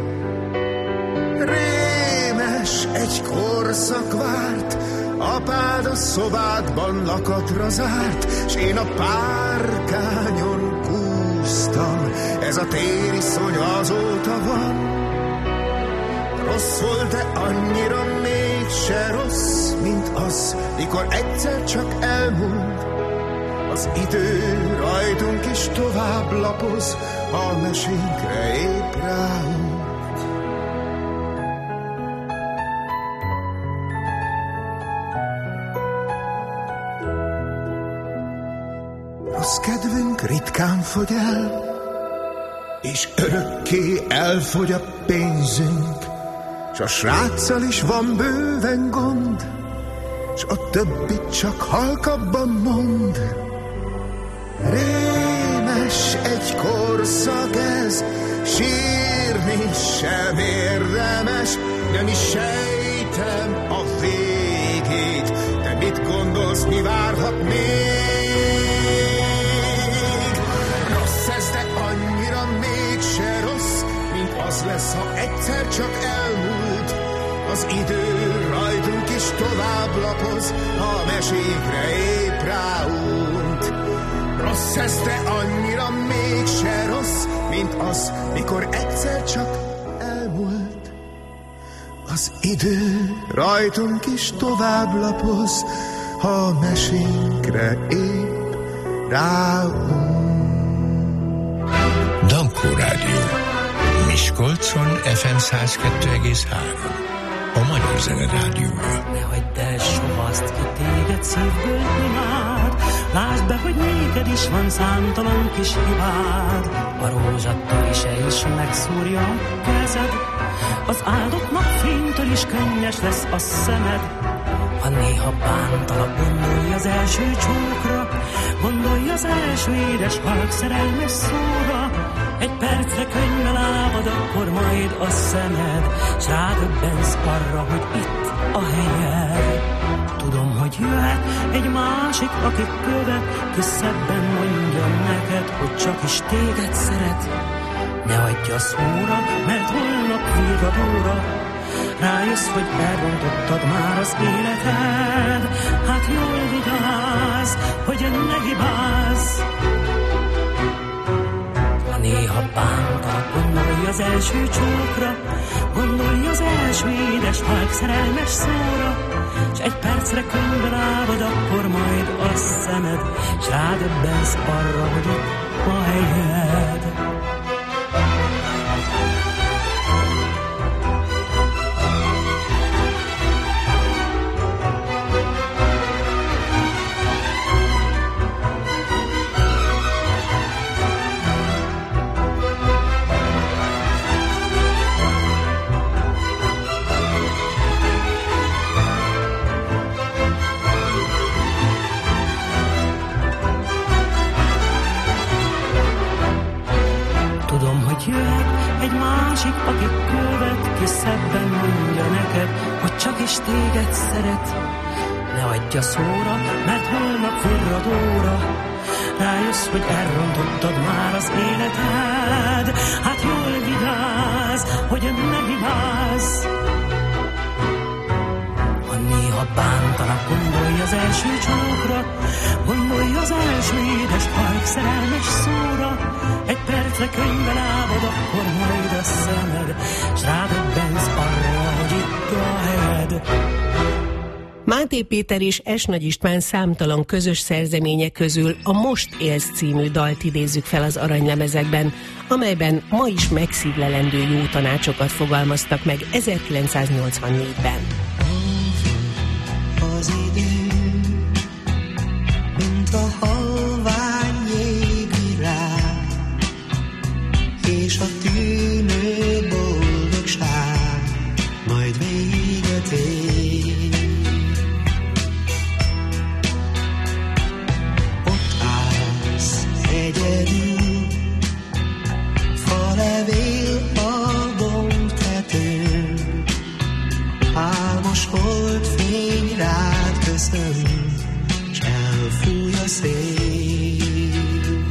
Rémes egy korszak várt, apád a szobádban lakatra zárt, s én a párkányon kúsztam, ez a tériszony azóta van. Rossz volt, de annyira mégse rossz, mint az, mikor egyszer csak elmúlt. Az idő rajtunk is tovább lapoz, a mesénkre épp ráult. Rossz kedvünk ritkán fogy el, és örökké elfogy a pénzünk, s a sráccal is van bőven gond, s a többit csak halkabban mond. Rémes egy korszak ez, sírni sem érdemes, nem is sejtem a végét. Te mit gondolsz, mi várhat még? Rossz ez, de annyira mégse rossz, mint az lesz, ha egyszer csak elmúlt. Az idő rajtunk is tovább lapoz, a mesékre épp ráunt. Rossz ez, de annyira mégse rossz, mint az, mikor egyszer csak elmúlt. Az idő rajtunk is tovább lapoz, ha a mesénkre épp ráunt. Dankó Rádió. Miskolcon ef em száz kettő egész három. A Magyar Zene Rádiója. Ne hagyd el soha azt, ki téged szívből imád. Lásd be, hogy néked is van számtalan kis hibád. A rózsatörise is megszúrja a kezed. Az áldott napfénytől is könnyes lesz a szemed. Ha néha bántalak, gondolj az első csókra, gondolj az első édes halk szerelmes szóra. Egy percre könyvvel lábad, akkor majd a szemed, s rádöbbensz arra, hogy itt a helyed. Tudom, hogy jöhet egy másik, aki követ, ki szebben mondja neked, hogy csak is téged szeret. Ne adj a szóra, mert holnap virrad óra, rájössz, hogy elrontottad már az életed. Hát jól vigyázz, hogy ne hibázz. Ha néha bántalak, gondolj az első csókra, gondolj az első édes halk szerelmes szóra, s egy percre könyvbe lábad, akkor majd a szemed, s rádöbbensz arra, hogy itt a helyed. Aki követ, ki szebben mondja neked, hogy csak is téged szeret. Ne adj a szóra, mert holnap virrad óra, rájössz, hogy elrontottad már az életed. Hát jól vigyázz, hogy ne hibázz. Ha néha bántanak, gondolj az első csókra, gondolj az első édes halk szerelmes szóra. Egy percre könyvbe lábad, akkor majd a szemed, s rádöbbensz arra, hogy itt a helyed. Máté Péter és S. Nagy István számtalan közös szerzeménye közül a Most élsz című dalt idézzük fel az aranylemezekben, amelyben ma is megszívlelendő jó tanácsokat fogalmaztak meg ezerkilencszáznyolcvannégyben. Az idő, mint a halvány jégvirág, és a tűnő boldogság majd véget ér. Ott állsz egyedül, falevél a dombtetőn, álmos holdfény rád köszön, s elfúj a szél.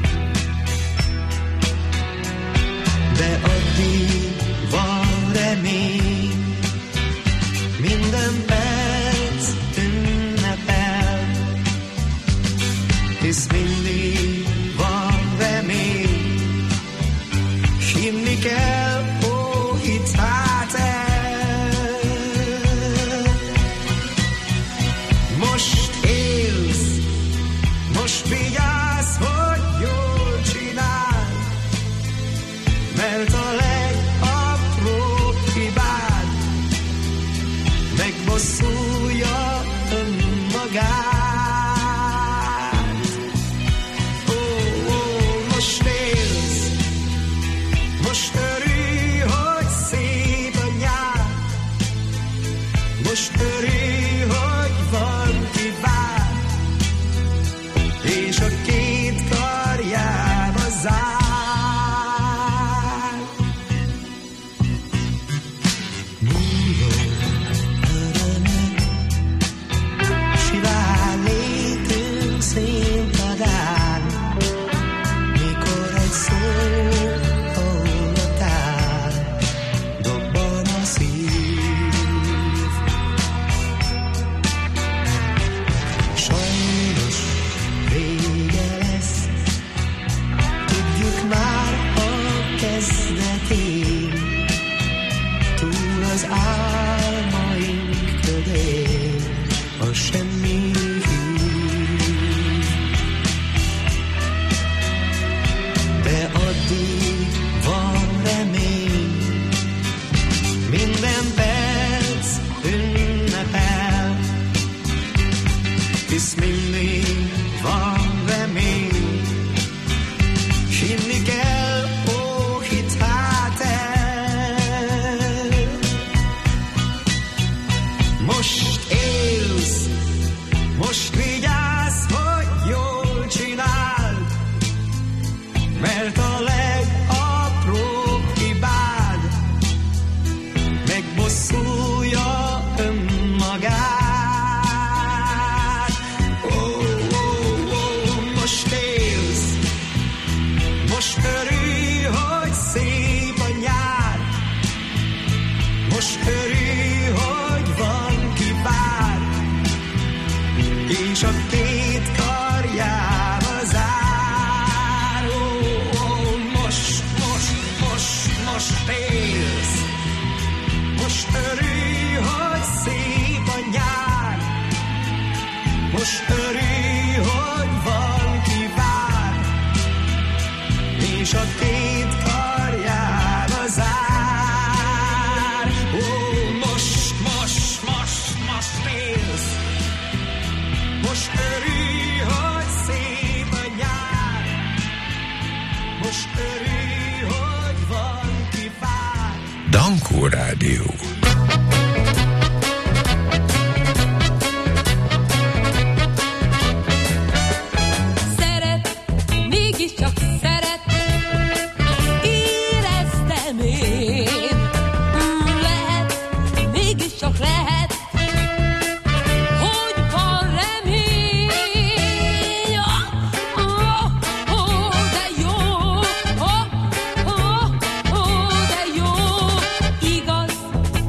De addig van remény, minden perc ünnepel, hisz mindig van remény, s hinni kell, ó, hidd hát el. Most élsz, most vigyázz, hogy jól csinál, mert a legapróbb hibád megbosszulja önmagát. Ó, ó, most élsz, most örülj, hogy szép a nyár, most örülj, hogy van ki vár, és a két karjába zár. Sivár létünk színpadán, mikor egy szó hallatán dobban a szív. Sajnos vége lesz, tudjuk már a kezdetén, túl az álmaink ködén a semmi hív. De addig van remény, minden perc ünnepel, hisz mindig van remény, s hinni kell, ó, hidd hát el. Most élsz, most vigyázz, hogy jól csináld, mert a legapróbb hibád megbosszulja önmagát. Ó, ó, ó, most élsz, most örülj, hogy szép a nyár, most örülj, hogy van ki vár, és a két karjába zár. Ó, ó, most, most, most, most élsz, most örülj, hogy szép a nyár, most örülj, hogy van ki vár, és a két karjába zár. Ó, most, most, most, most élsz, most örülj, hogy szép a nyár, most örülj, hogy van ki vár. Dankó Rádió. Szeret, mégiscsak szeret, éreztem én. Lehet, mégiscsak lehet, hogy van remény. Ó, ó, ó, de jó, ó, ó, ó, de jó. Igaz,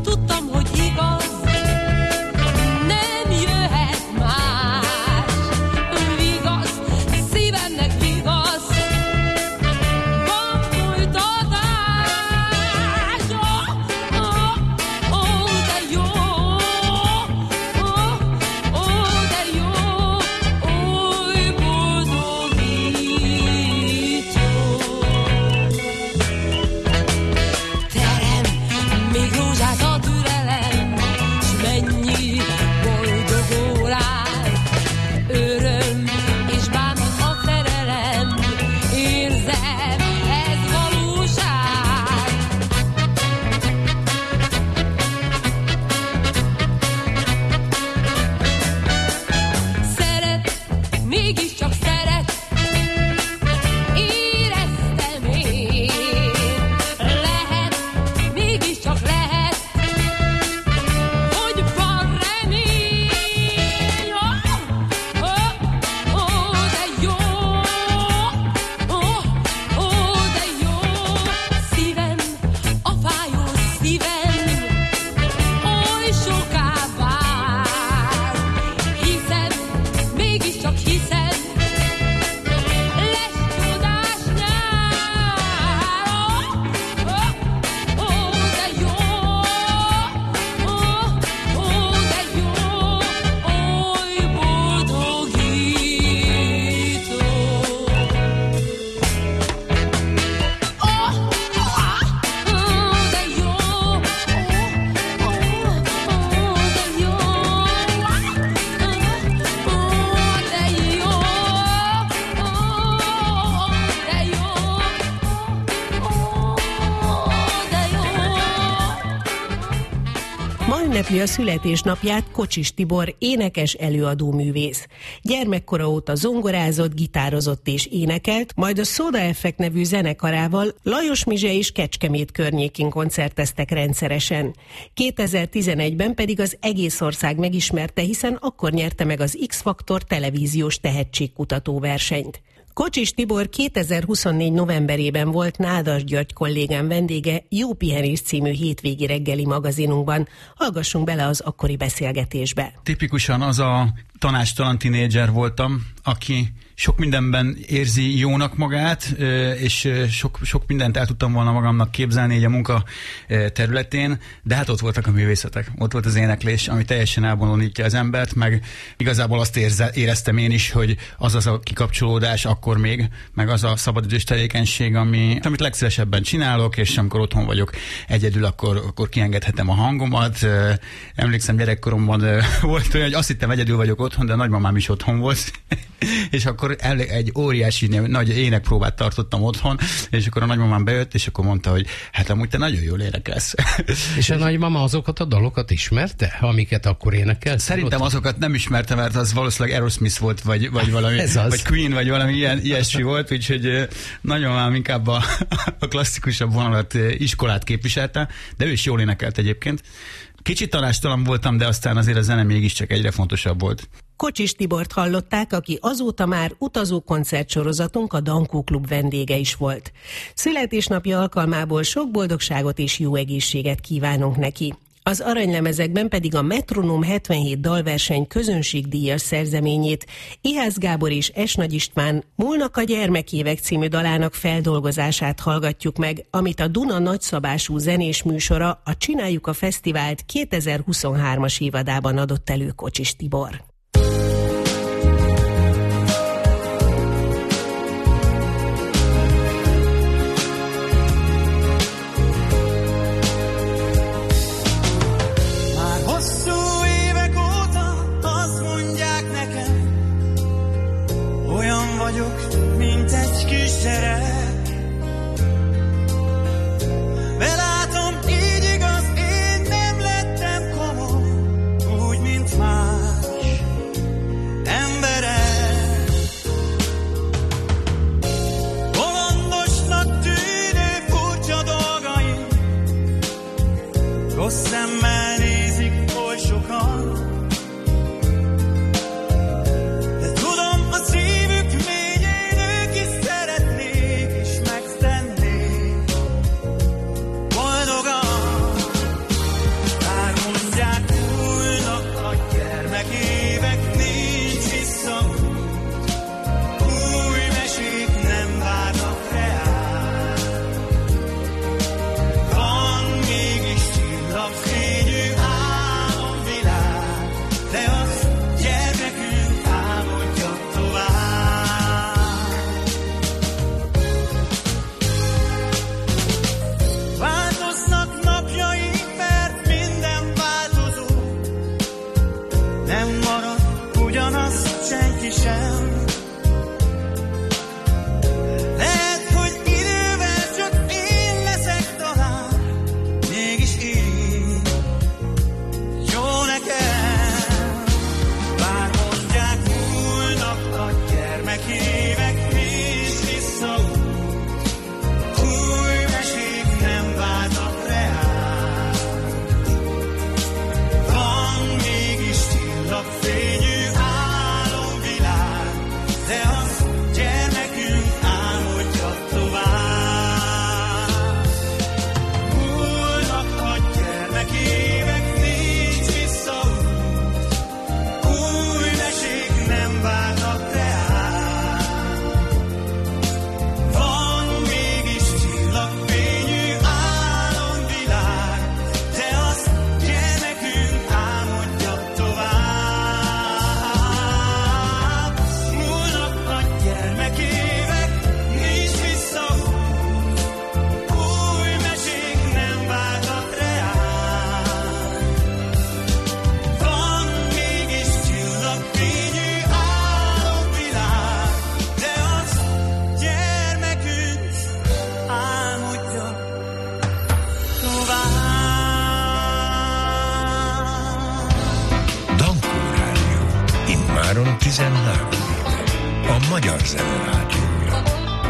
ünnepli a születésnapját Kocsis Tibor, énekes előadó művész. Gyermekkora óta zongorázott, gitározott és énekelt, majd a Soda Effect nevű zenekarával Lajos-Mizse és Kecskemét környékén koncerteztek rendszeresen. kétezer-tizenegyben pedig az egész ország megismerte, hiszen akkor nyerte meg az X-Faktor televíziós tehetségkutató versenyt. Kocsis Tibor kétezer-huszonnégy novemberében volt Nádas György kollégám vendége Jó pihenés című hétvégi reggeli magazinunkban. Hallgassunk bele az akkori beszélgetésbe. Tipikusan az a tanácstalan tinédzser voltam, aki sok mindenben érzi jónak magát, és sok, sok mindent el tudtam volna magamnak képzelni így a munka területén, de hát ott voltak a művészetek, ott volt az éneklés, ami teljesen elbonolítja az embert, meg igazából azt érze, éreztem én is, hogy az az a kikapcsolódás akkor még, meg az a szabadidős tevékenység, ami, amit legszívesebben csinálok, és amikor otthon vagyok egyedül, akkor, akkor kiengedhetem a hangomat. Emlékszem, gyerekkoromban volt olyan, hogy azt hittem egyedül vagyok otthon, de a nagymamám is otthon volt, és akkor egy óriási nagy énekpróbát tartottam otthon, és akkor a nagymamám bejött, és akkor mondta, hogy hát amúgy te nagyon jól énekelsz. És a nagymama azokat a dalokat ismerte, amiket akkor énekelt? Szerintem azokat nem ismerte, mert az valószínűleg Aerosmith volt, vagy, vagy valami, vagy Queen, vagy valami ilyen, ilyesmi volt, úgyhogy nagymamám inkább a, a klasszikusabb vonalat, iskolát képviselte, de ő is jól énekelt egyébként. Kicsit tanácstalan voltam, de aztán azért a zene mégiscsak egyre fontosabb volt. Kocsis Tibort hallották, aki azóta már utazó koncertsorozatunk, a Dankó Klub vendége is volt. Születésnapja alkalmából sok boldogságot és jó egészséget kívánunk neki. Az aranylemezekben pedig a Metronóm hetvenhét dalverseny közönségdíjas szerzeményét, Ihász Gábor és Es Nagy István Múlnak a gyermekévek című dalának feldolgozását hallgatjuk meg, amit a Duna nagyszabású zenés műsora, a Csináljuk a Fesztivált kétezer-huszonhármas évadában adott elő Kocsis Tibor. Mint egy kisgyerek, belátom, így igaz, én nem lettem komoly, úgy, mint más. Nyáron tizenhárom éve. A Magyar Zene Rádiója.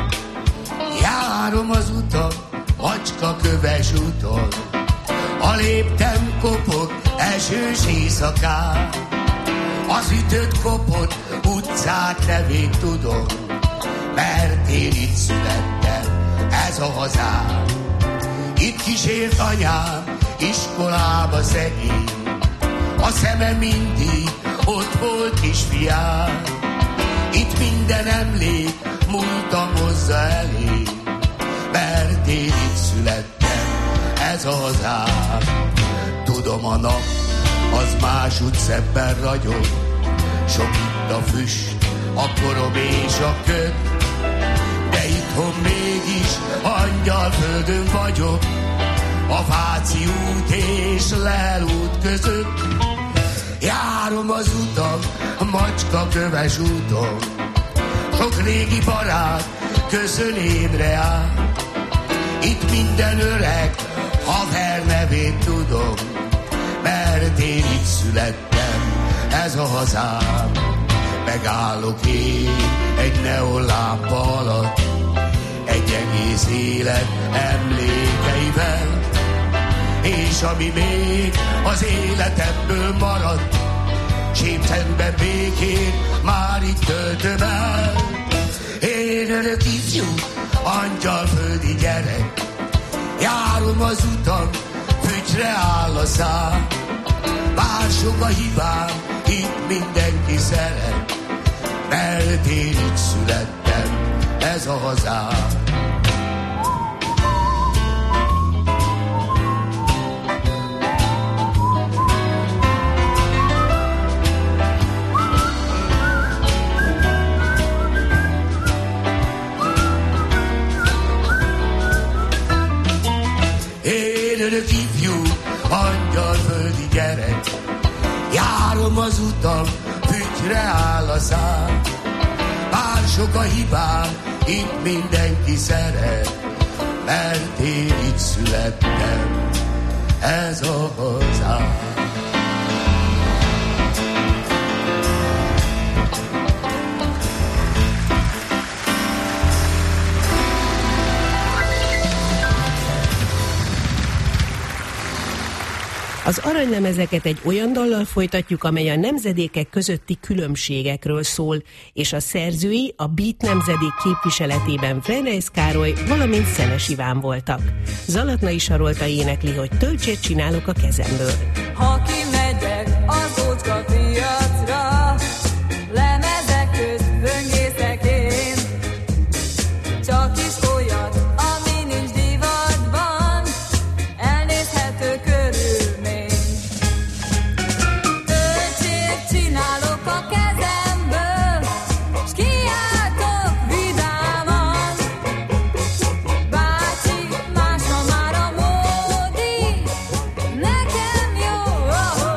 Járom az utam, macska köves úton, a léptem kopott esős éjszakán, az ütött kopott utcák nevét tudom, mert én itt születtem, ez a hazám. Itt kísért anyám iskolába szegény, a szeme mindig ott volt kisfiám. Itt minden emlék múltam hozza elé, mert én itt születtem, ez a hazám. Tudom, a nap az máshogy szebben ragyog, sok itt a füst, a korom és a köd, de itthon mégis angyalföldön vagyok, a Váci út és Lel út között. Járom az utam, macska köves úton, sok régi barát köszönémre áll. Itt minden öreg haver nevét tudom, mert én itt születtem, ez a hazám. Megállok én egy neonlámpa alatt, egy egész élet emlékeivel, és ami még az életemből maradt, sémszemben békén már itt töltöm el. Én örök ifjú, angyalföldi gyerek, járom az utam, fügyre áll a szám. Bár sok a hibám, itt mindenki szeret, mert én itt születtem, ez a hazám. Én örök ifjú, angyalföldi gyerek, járom az utam, fügyre áll a szám. Bár sok a hibám, itt mindenki szeret, mert én itt születtem, ez a hazám. Az aranylemezeket egy olyan dallal folytatjuk, amely a nemzedékek közötti különbségekről szól, és a szerzői a Beat nemzedék képviseletében Frenreis Károly, valamint Szenes Iván voltak. Zalatnai Sarolta énekli, hogy töltsét csinálok a kezemből. Ha kimegyek az ócska piacra, lemezek közt böngészek én, csak is olyat, ami nincs divatban, elnézhető körülmény. Töltsét csinálok a kezemből, s kiáltok vidáman. Bácsi, másra már a módi, nekem jó, ahogy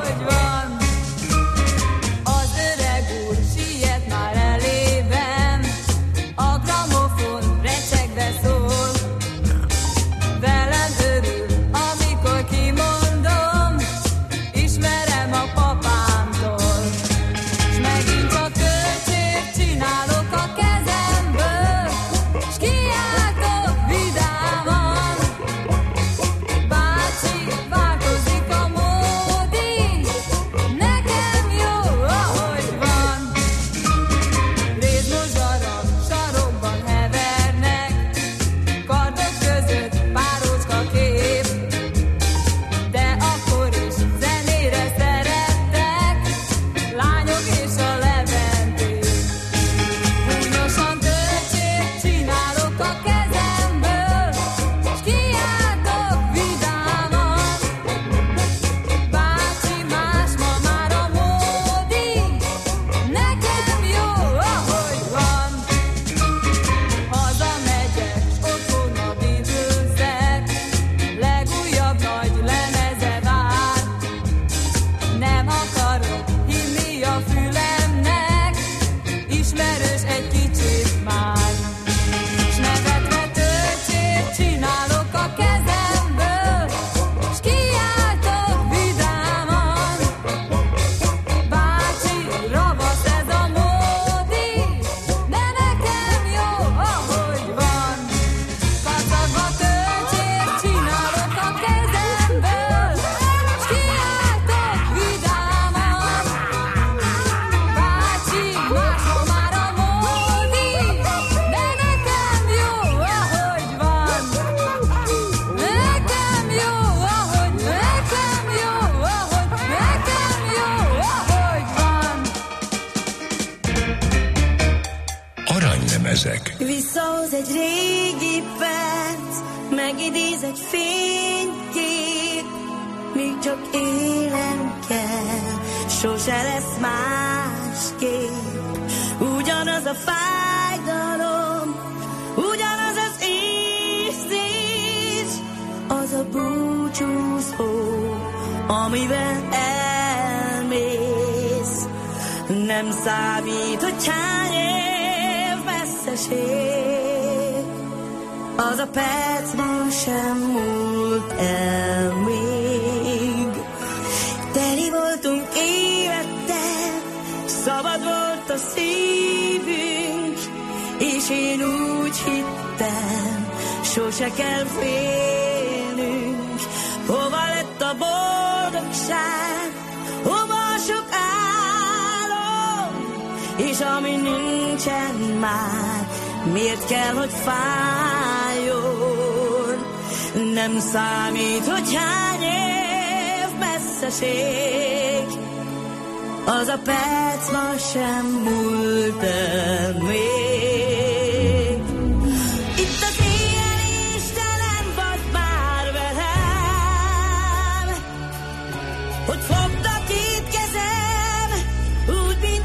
aranylemezek. Visszahoz egy régi perc, megidéz egy fénykép, míg csak élem kell, sose lesz másképp. Ugyanaz a fájdalom, ugyanaz az érzés, az a búcsúzó, amivel elmész. Nem számít, hogy hány év veszteség, az a perc ma sem múlt el még. Teli voltunk élettel, szabad volt a szívünk, és én úgy hittem, sose kell félnünk. Hova lett a boldogság, hova a sok álom, és ami nincsen már, miért kell, hogy fájjon? Nem számít, hogy hány év messzeség, az a perc ma sem múlt el még. Itt az éjjel és te nem vagy már velem, hogy fogta két kezem, úgy, mint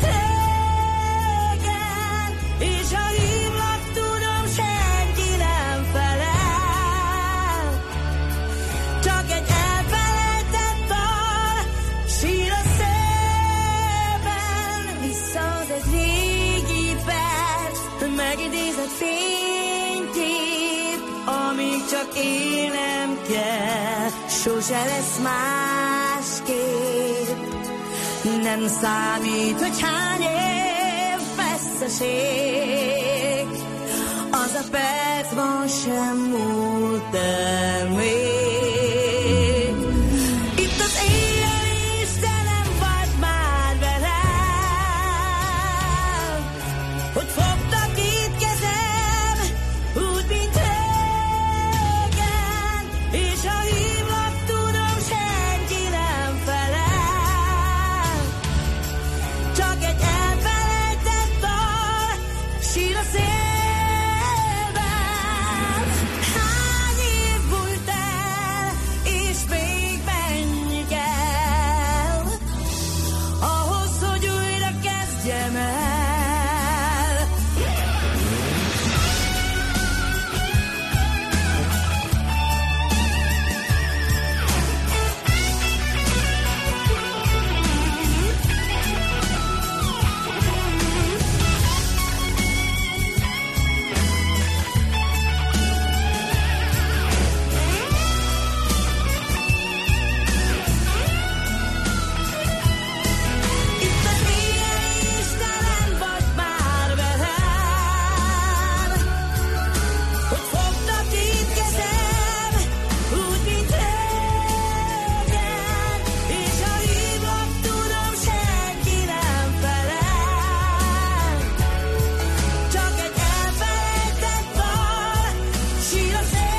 régen, és ha hívlak, tudom, senki nem felel. Csak egy elfelejtett dal, sír a szélben, visszaad egy régi perc, megidézett fénykép, amíg csak élnem kell, sose lesz másképp. Nem számít, hogy hány év veszteség, az a perc ma sem múlt el még. Itt az éjjel és te nem vagy már velem, hogy fogta két kezem, úgy, mint régen, és ha hívlak, tudom, senki nem felel. Csak egy elfelejtett dal, sír a szélben. Hány év múlt el, és még mennyi kell, ahhoz, hogy újra kezdjem el. Itt az éjjel és te nem vagy már velem, hogy fogta két kezem, úgy, mint régen, és ha hívlak, tudom, senki nem felel. Csak egy elfelejtett dal, sír a szélben.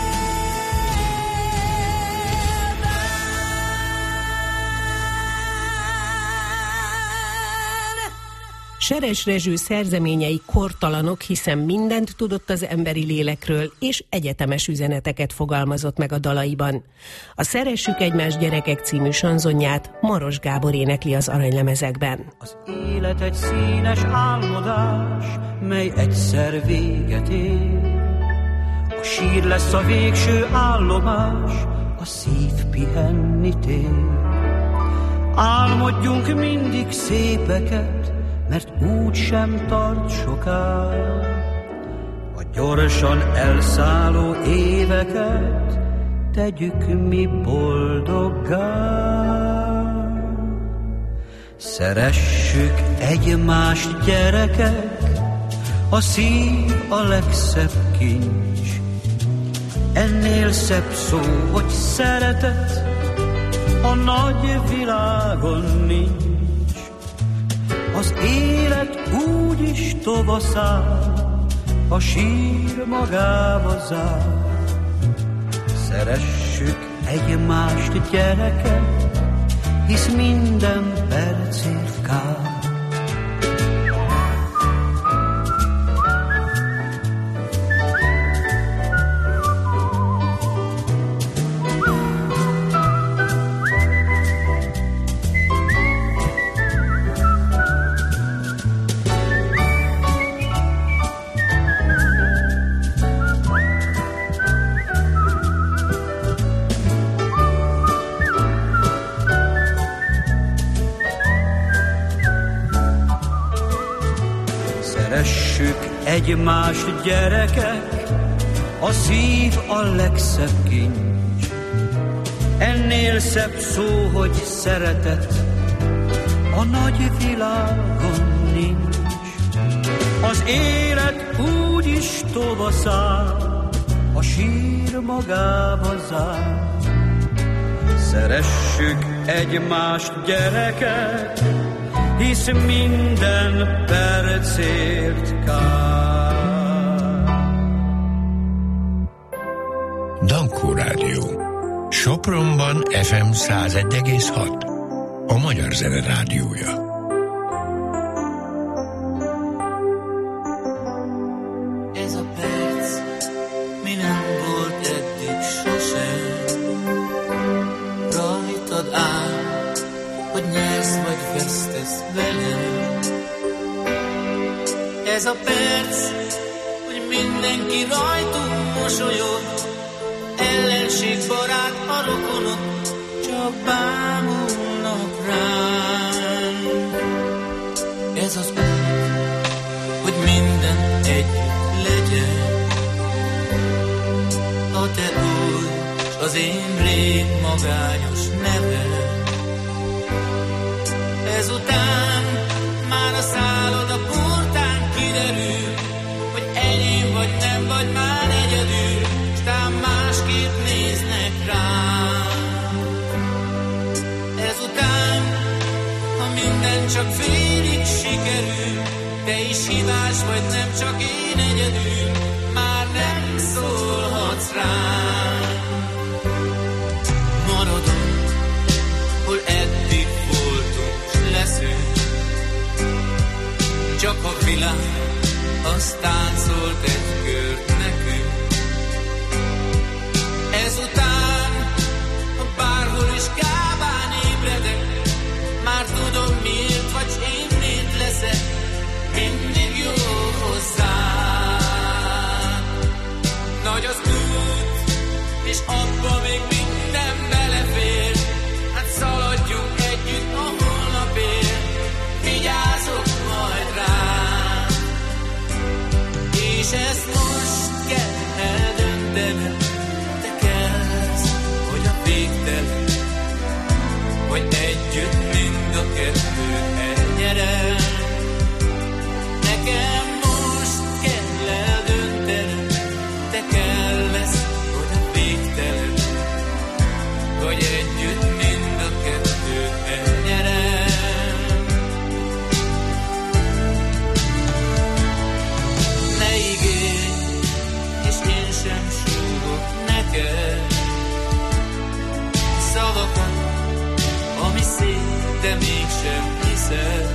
Seres Rezső szerzeményei kortalanok, hiszen mindent tudott az emberi lélekről, és egyetemes üzeneteket fogalmazott meg a dalaiban. A Szeressük egymást gyerekek című sanzonját Maros Gábor énekli az aranylemezekben. Élet egy színes álmodás, mely egyszer véget ér. A sír lesz a végső állomás, a szív pihenni tér. Álmodjunk mindig szépeket, mert úgy sem tart soká. A gyorsan elszálló éveket tegyük mi boldoggá. Szeressük egymást, gyerekek, a szív a legszebb kincs. Ennél szebb szó, hogy szeretet, a nagy világon nincs. Az élet úgy is tovaszáll, a sír magába zár. Szeressük egymást, gyerekek, hisz minden percért kár. Szeressük egymást, gyerekek, a szív a legszebb kincs. Ennél szebb szó, hogy szeretet, a nagy világon nincs. Az élet úgy is tova száll, a sír magába zár. Szeressük egymást, gyerekek, hisz minden percért kár. Dankó Rádió. Sopronban ef em száz egy egész hat. A Magyar Zene Rádiója. Ez a perc, mi nem volt eddig sosem. Rajtad áll, hogy nyersz vagy vesztesz velem. Ez a perc, hogy mindenki rajtunk mosolyog. Ellenség, barát, a rokonok csak bámulnak ránk. Ez az út, hogy minden együtt legyen. A te új, s az én rég magányos nevem. Ezután már a szállod a portán kiderül, hogy enyém vagy nem vagy már egyedül, s tám másképp néznek rám. Ezután, ha minden csak félig sikerül, te is hibás vagy, nem csak én egyedül, már nem szólhatsz rám. Maradunk, hol eddig voltunk, s leszünk. Csak a világ, az táncolt egy kört nekünk. Ezután, ha bárhol is kábán ébredek, már tudom miért vagy, én miért leszek mindig jó hozzám. Nagy az út, és abba még minden belefér. Hát szaladjunk együtt a holnapért, vigyázok majd rám. És ezt most kell eldöntened, te kellsz, hogy a végtelen, hogy együtt mind a kettőt elnyerem. Nekem most kell eldöntened, te kell lesz, hogy a végtelen, hogy együtt mind a kettőt elnyerem. Ne ígérj, és én sem súgok neked szavakat, ami szép, de mégsem hiszed.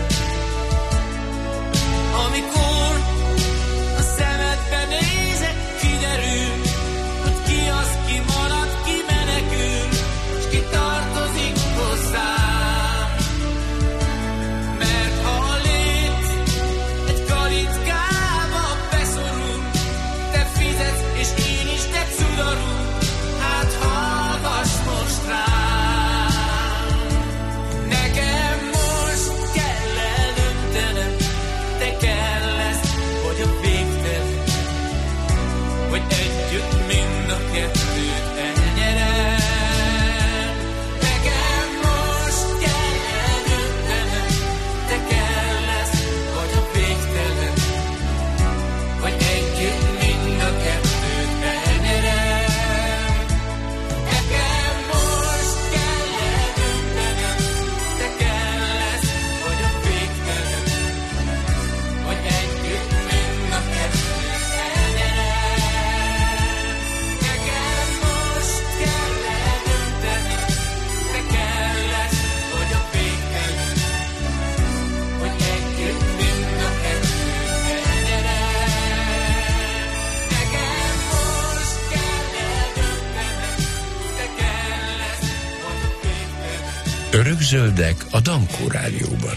Amikor a szemedbe nézek, kiderül, hogy ki az, ki marad, ki menekül, s ki tartozik hozzám. Mert ha a lét egy kalitkába beszorul, te fizetsz, és én is, te cudarul, hát hallgass most rám. Nekem most kell eldöntenem, te kell lesz, hogy a végtelen, hogy együtt mind a kettőt elnyerem. Nekem most kell eldöntenem, te kell lesz, hogy a végtelen, hogy együtt mind a kettőt elnyerem. Nekem most kell eldöntenem, te kell lesz, hogy a végtelen, hogy együtt mind a kettőt elnyerem. Nekem most kell eldöntenem, te kell lesz, hogy a végtelen, hogy együtt mind a kettőt elnyerem. Nekem most kell eldöntenem, te kell lesz, hogy a végtelen. Örökzöldek a Dankó Rádióban.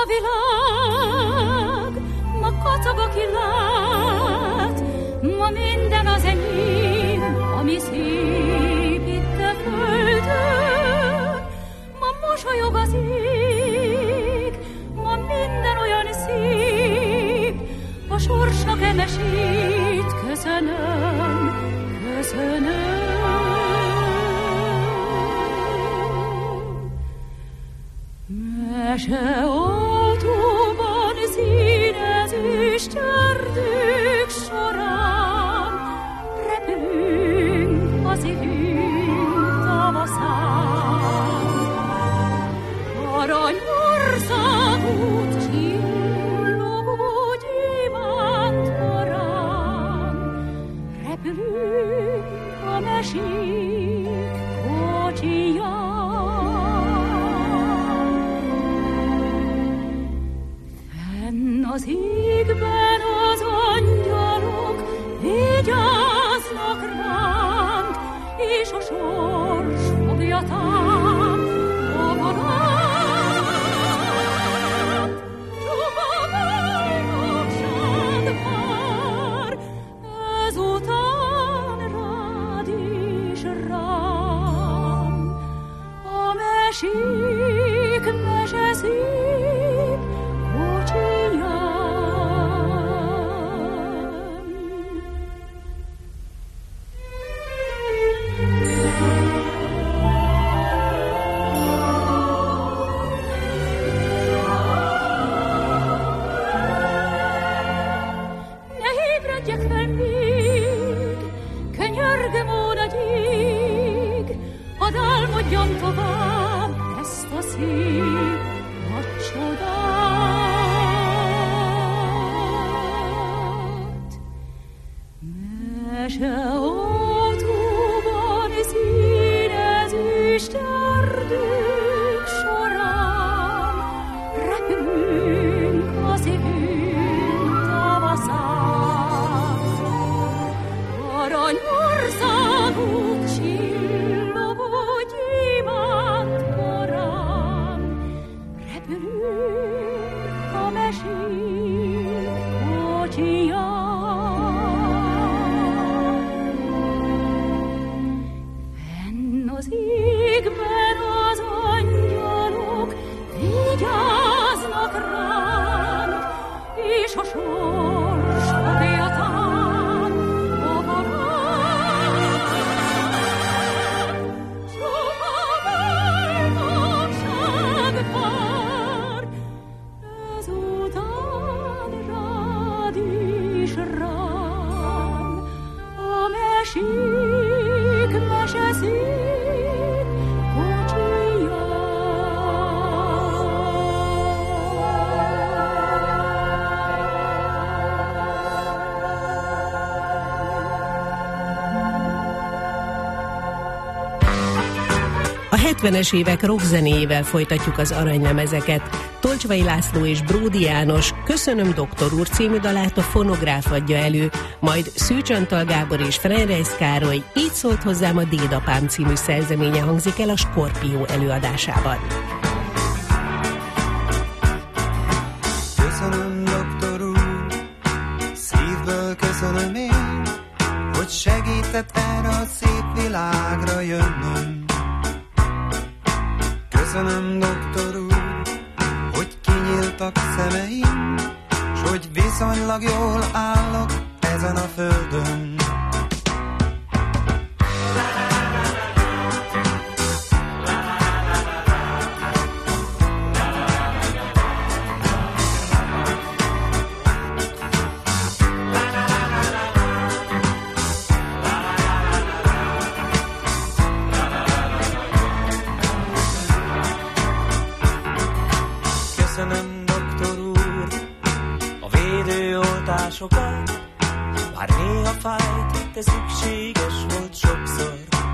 világ, ma kacag, aki lát, ma minden az enyém, ami szép itt a földön. Ma mosolyog az ég, ma minden olyan szép, a sorsnak emesét köszönöm, köszönöm. Mese autóban színezős cserdők során repülünk az évünk tavaszán. Aranyországút csillogó gyémánt korán repülünk a mesék kocsiján. Az égben az angyalok vigyáznak ránk, és a sors fogja távolát. Csupa boldogság vár, ezután rád és rám. A mesék meseszép kocsiján. Álmodjon tovább ezt a szép nagy csodát. Mese autóban színezős erdők során repülünk az évünk tavaszán. Aranyországút Enn az égben az angyalok vigyáznak ránk, és a sors fogja távolát. Csupa boldogság vár, ezután rád és rám. A mesék meseszép kocsiján. A hetvenes évek rockzenéjével folytatjuk az aranylemezeket. Tolcsvai László és Bródi János Köszönöm doktor úr című dalát a Fonográf adja elő, majd Szűcs Antal Gábor és Frenreis Károly Így szólt hozzám a dédapám című szerzeménye hangzik el a Skorpió előadásában. Köszönöm doktor úr, szívből köszönöm én, hogy segített erre a szép világra jönnöm. Köszönöm doktor úr, hogy kinyíltak szemeim, s hogy viszonylag jól állok ezen a földön. Köszönöm doktor úr a védőoltásokat, bár néha fájt, de szükséges volt sokszor.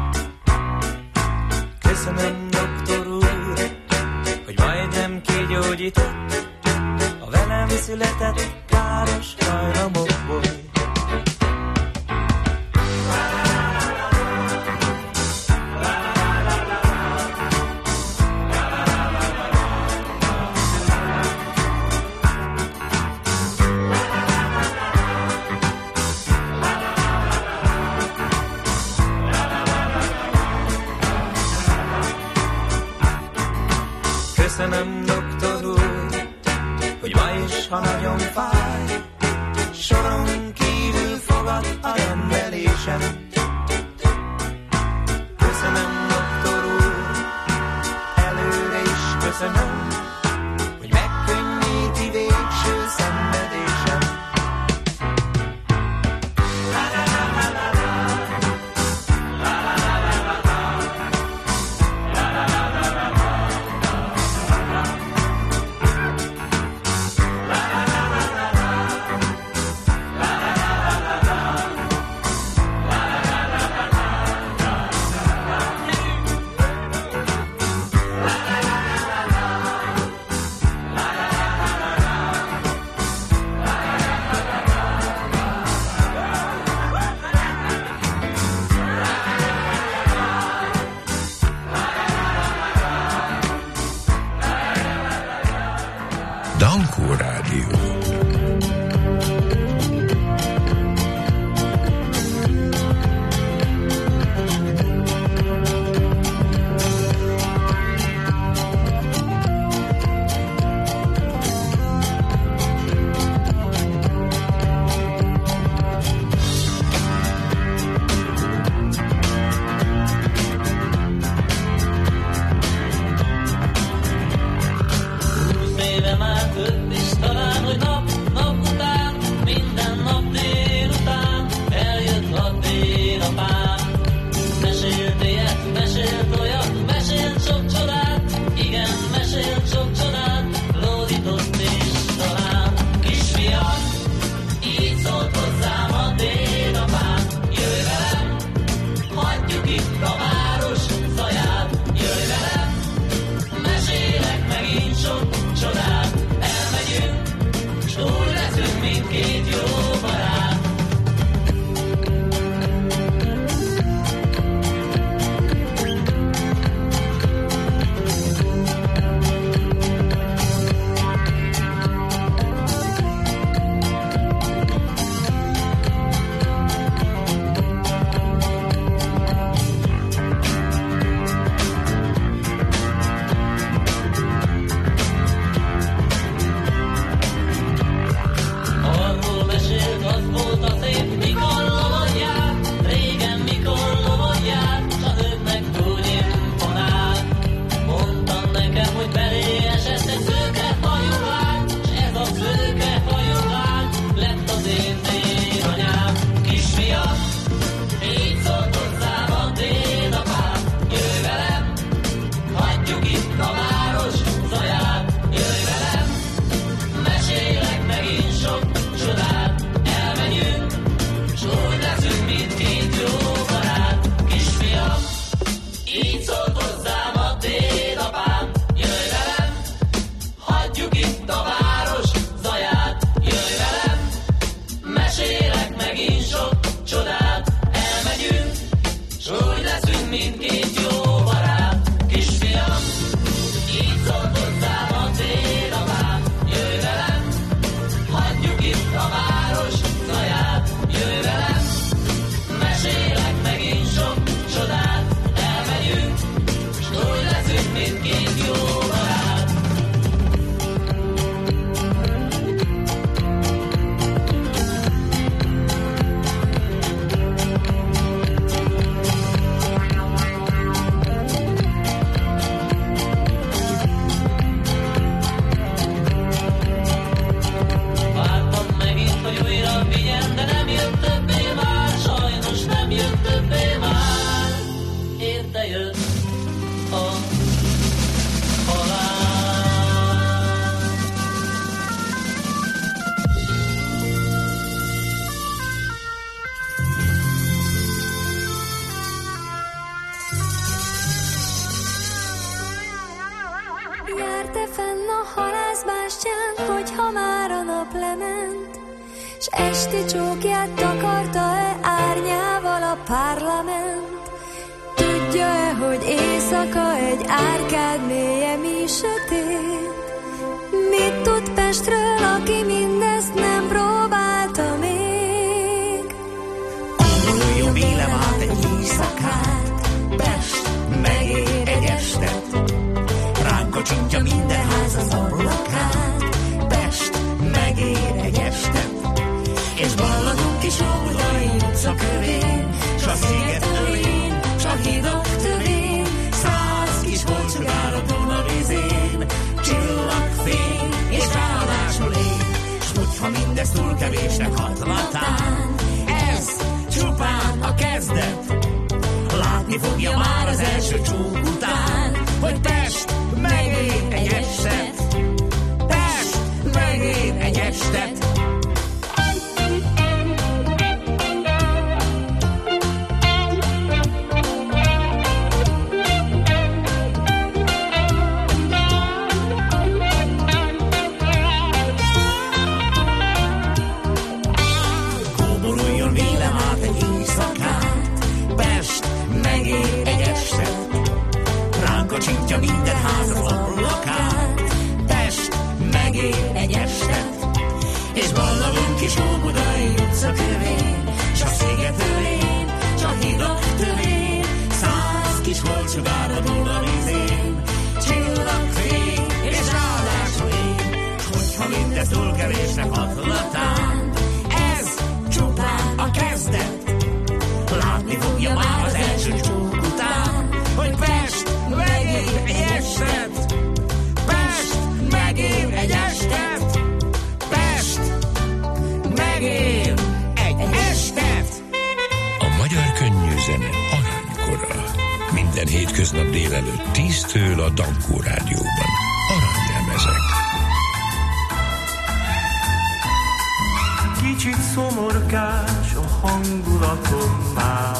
Köszönöm doktor úr, hogy majdnem kigyógyított a velem született káros hajlamokból. Köszönöm, doktor úr, hogy ma is, ha nagyon fáj, soron kívül fogad a rendelésem. Köszönöm, doktor úr, előre is köszönöm, hogy megkönnyíti végső szenvedésem. Dankó Rádió. Éve már több is talán, hogy nap, nap után, minden nap délután eljött a dédapám. Mesélt ilyet, mesélt olyat, mesélt sok csodát, igen, mesélt sok csodát, lódított is talán. Kisfiam, így szólt hozzám a dédapám, jöjj velem, hagyjuk itt a város zaját, jöjj velem, mesélek megint sok csodát, elmegyünk, s úgy leszünk mindkét jó barát. Arról mesélt, az volt a szép, mikor lovon járt, régen mikor lovon járt, s a nőknek úgy imponált. Mondtam nekem, hogy belé esett egy szőke hajú lány, s ez a szőke hajú lány lett az én dédanyám. Kisfiam, így szólt hozzám a dédapám, jöjj velem, hagyjuk itt a város zaját, jöjj velem, mesélek megint sok csodát, elmegyünk, s úgy leszünk mindkét jó barát. Kisfiam, így szólt hozzám a dédapám, jöjj velem, hagyjuk itt a város zaját, jöjj velem, mesélek megint sok csodát, elmegyünk, s úgy leszünk mindkét jó barát. Kisfiam, így szólt hozzám a dédapám, jöjj velem, hagyjuk itt a város zaját, jöjj velem, mesélek megint sok csodát, elmegyünk, s úgy leszünk mindkét jó barát. Vártam megint, hogy újra vigyen, de nem jött többé már, sajnos nem jött többé már. Érte jött a halál. Járte fenn a halászbástyán, hogyha már a nap lement, s esti csókját takarta-e árnyával a parlament? Tudja-e, hogy éjszaka egy árkád mélye mi sötét? Mit tud Pestről, aki mindezt nem próbálta még? Gondoljon vélem át egy éjszakát, Pest megér egy estet, ránk a csintja minden tevésnek hatlatán. Ez csupán a kezdet, látni fogja már az első csók után, hogy Pest megér egy estet, Pest megér egy estet. Kacsintja minden ház az ablakát, Pest megér egy estet, és ballagunk kis Óbudai utca kövén, s a szigetövén, s a hidak tövén, száz kis holcsugár a Duna vízén, csillagfény és ráadásul én, s hogyha mindez túl kevésnek hatlatán, ez csupán a kezdet, látni fogja már az első csók után, hogy Pest megér egy estet, Pest megér egy estet, Pest megér egy estet. A magyar könnyű zene aranykora. Minden hétköznap délelőtt tíztől a Dankó Rádióban. Aranylemezek. Kicsit szomorkás a hangulatom már,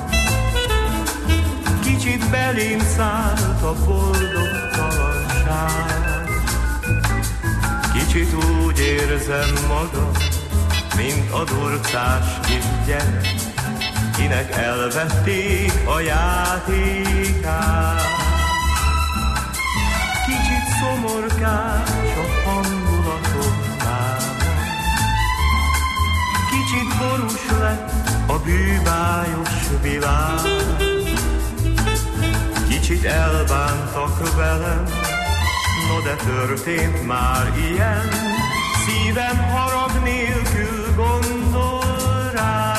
kicsit belém szállt a boldogtalanság. Kicsit úgy érzem magam, mint a durcás kis gyerek, kinek elvették a játékát. Kicsit szomorkás a hangulatom már, kicsit borús lett a bűvályos világ. Kicsit elbántak velem, no de történt már ilyen, szívem harag nélkül gondol rá.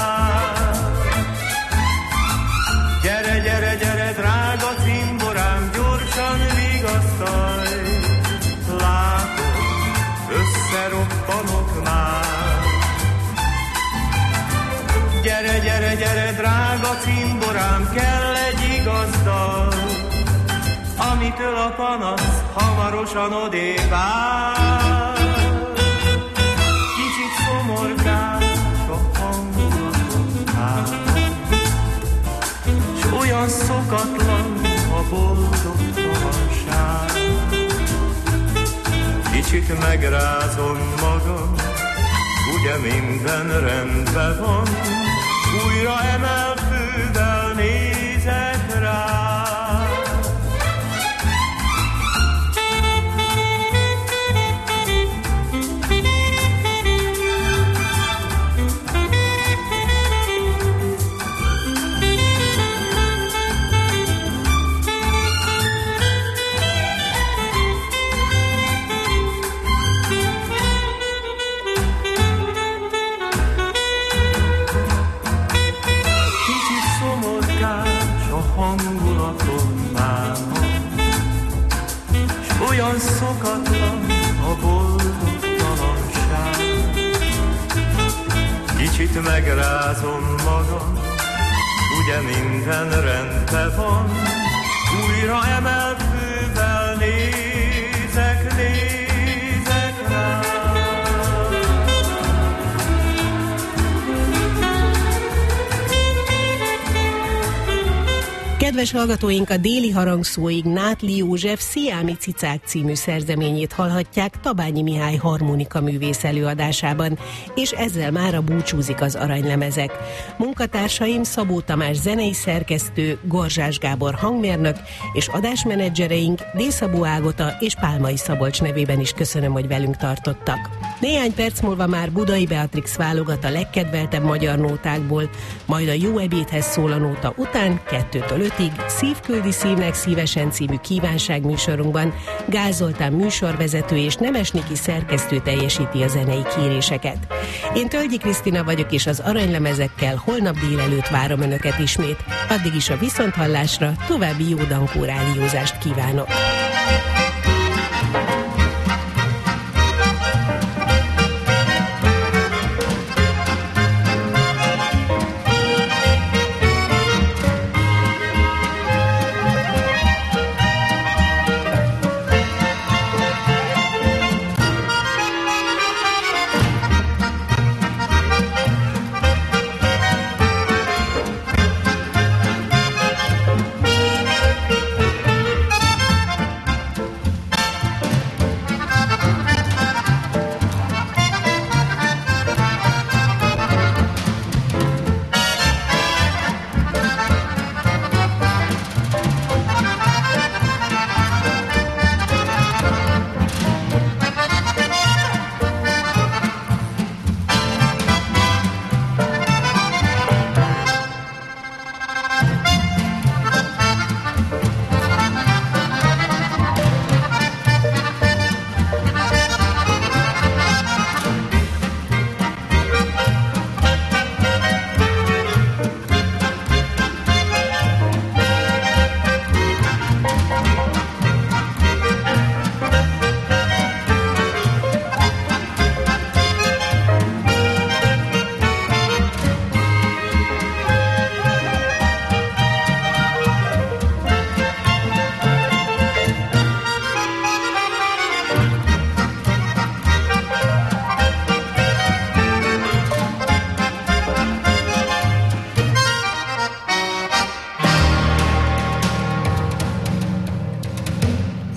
Gyere, gyere, gyere, drága cimborám, gyorsan vigasztalj, látom, összeroppanok már. Gyere, gyere, gyere, drága cimborám, kell egy igaz dal, amitől a panasz hamarosan odébb áll. Kicsit szomorkás a hangulatom áll, s olyan szokatlan a boldogtalanság. Kicsit megrázom magam, ugye minden rendben van, újra emelt fővel nézek rá. Olyan szokatlan a boldogtalanság. Kicsit megrázom magam, ugye minden rendben van, újra emelt fővel nézek, nézek rá. Kedves hallgatóink, a déli harangszóig Nátli József Sziámi cicák című szerzeményét hallhatják Tabányi Mihály harmonika művész előadásában, és ezzel mára búcsúzik az aranylemezek. Munkatársaim Szabó Tamás zenei szerkesztő, Gorzsás Gábor hangmérnök, és adásmenedzsereink Dészabó Ágota és Pálmai Szabolcs nevében is köszönöm, hogy velünk tartottak. Néhány perc múlva már Budai Beatrix válogat a legkedveltebb magyar nótákból, majd a Jó ebédhez szól a nóta után kettőtől ötig Szívküldi szívnek szívesen című kívánságműsorunkban Gál Zoltán műsorvezető és Nemes Niki szerkesztő teljesíti a zenei kéréseket. Én Tölgyi Krisztina vagyok, és az aranylemezekkel holnap délelőtt várom Önöket ismét. Addig is a viszonthallásra, további jó Dankó rádiózást kívánok!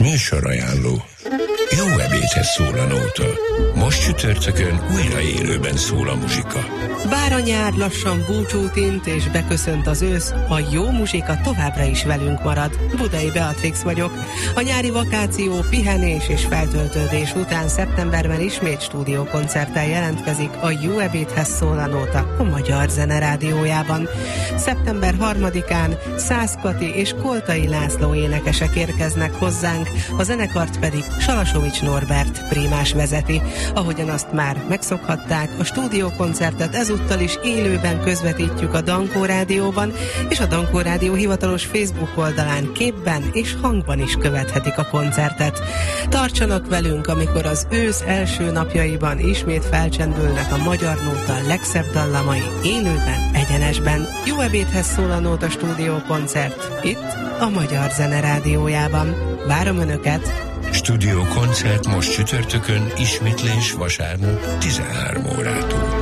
Műsorajánló. Jó ebédhez szól a nóta. Most csütörtökön újra élőben szól a muzsika. Bár a nyár lassan búcsút int és beköszönt az ősz, a jó muzsika továbbra is velünk marad. Budai Beatrix vagyok. A nyári vakáció, pihenés és feltöltődés után szeptemberben ismét stúdiókoncerttel jelentkezik a Jó ebédhez szól a nóta a Magyar Zene Rádiójában. szeptember harmadikán Szász Kati és Koltai László énekesek érkeznek hozzánk, a zenekart pedig Salasovics Norbert prímás vezeti. Ahogyan azt már megszokhatták, a stúdiókoncertet ezúttal is élőben közvetítjük a Dankó Rádióban, és a Dankó Rádió hivatalos Facebook oldalán képben és hangban is követhetik a koncertet. Tartsanak velünk, amikor az ősz első napjaiban ismét felcsendülnek a magyar nóta legszebb dallamai élőben, egyenesben. Jó ebédhez szól a nóta stúdiókoncert itt a Magyar Zene Rádiójában. Várom Önöket! Stúdiókoncert most csütörtökön, ismétlés vasárnap tizenhárom órától.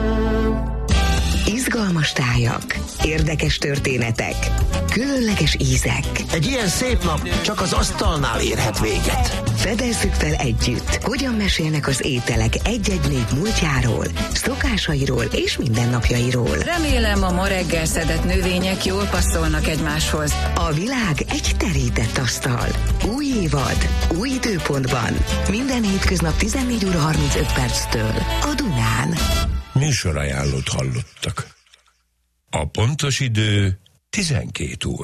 Izgalmas tájak, érdekes történetek, különleges ízek. Egy ilyen szép nap csak az asztalnál érhet véget. Fedezzük fel együtt, hogyan mesélnek az ételek egy-egy nép múltjáról, szokásairól és mindennapjairól. Remélem, a ma reggel szedett növények jól passzolnak egymáshoz. A világ egy terített asztal. Új évad, új időpontban. Minden hétköznap tizennégy óra harmincöt perctől a Dunán. Műsorajánlót hallottak. A pontos idő tizenkét óra.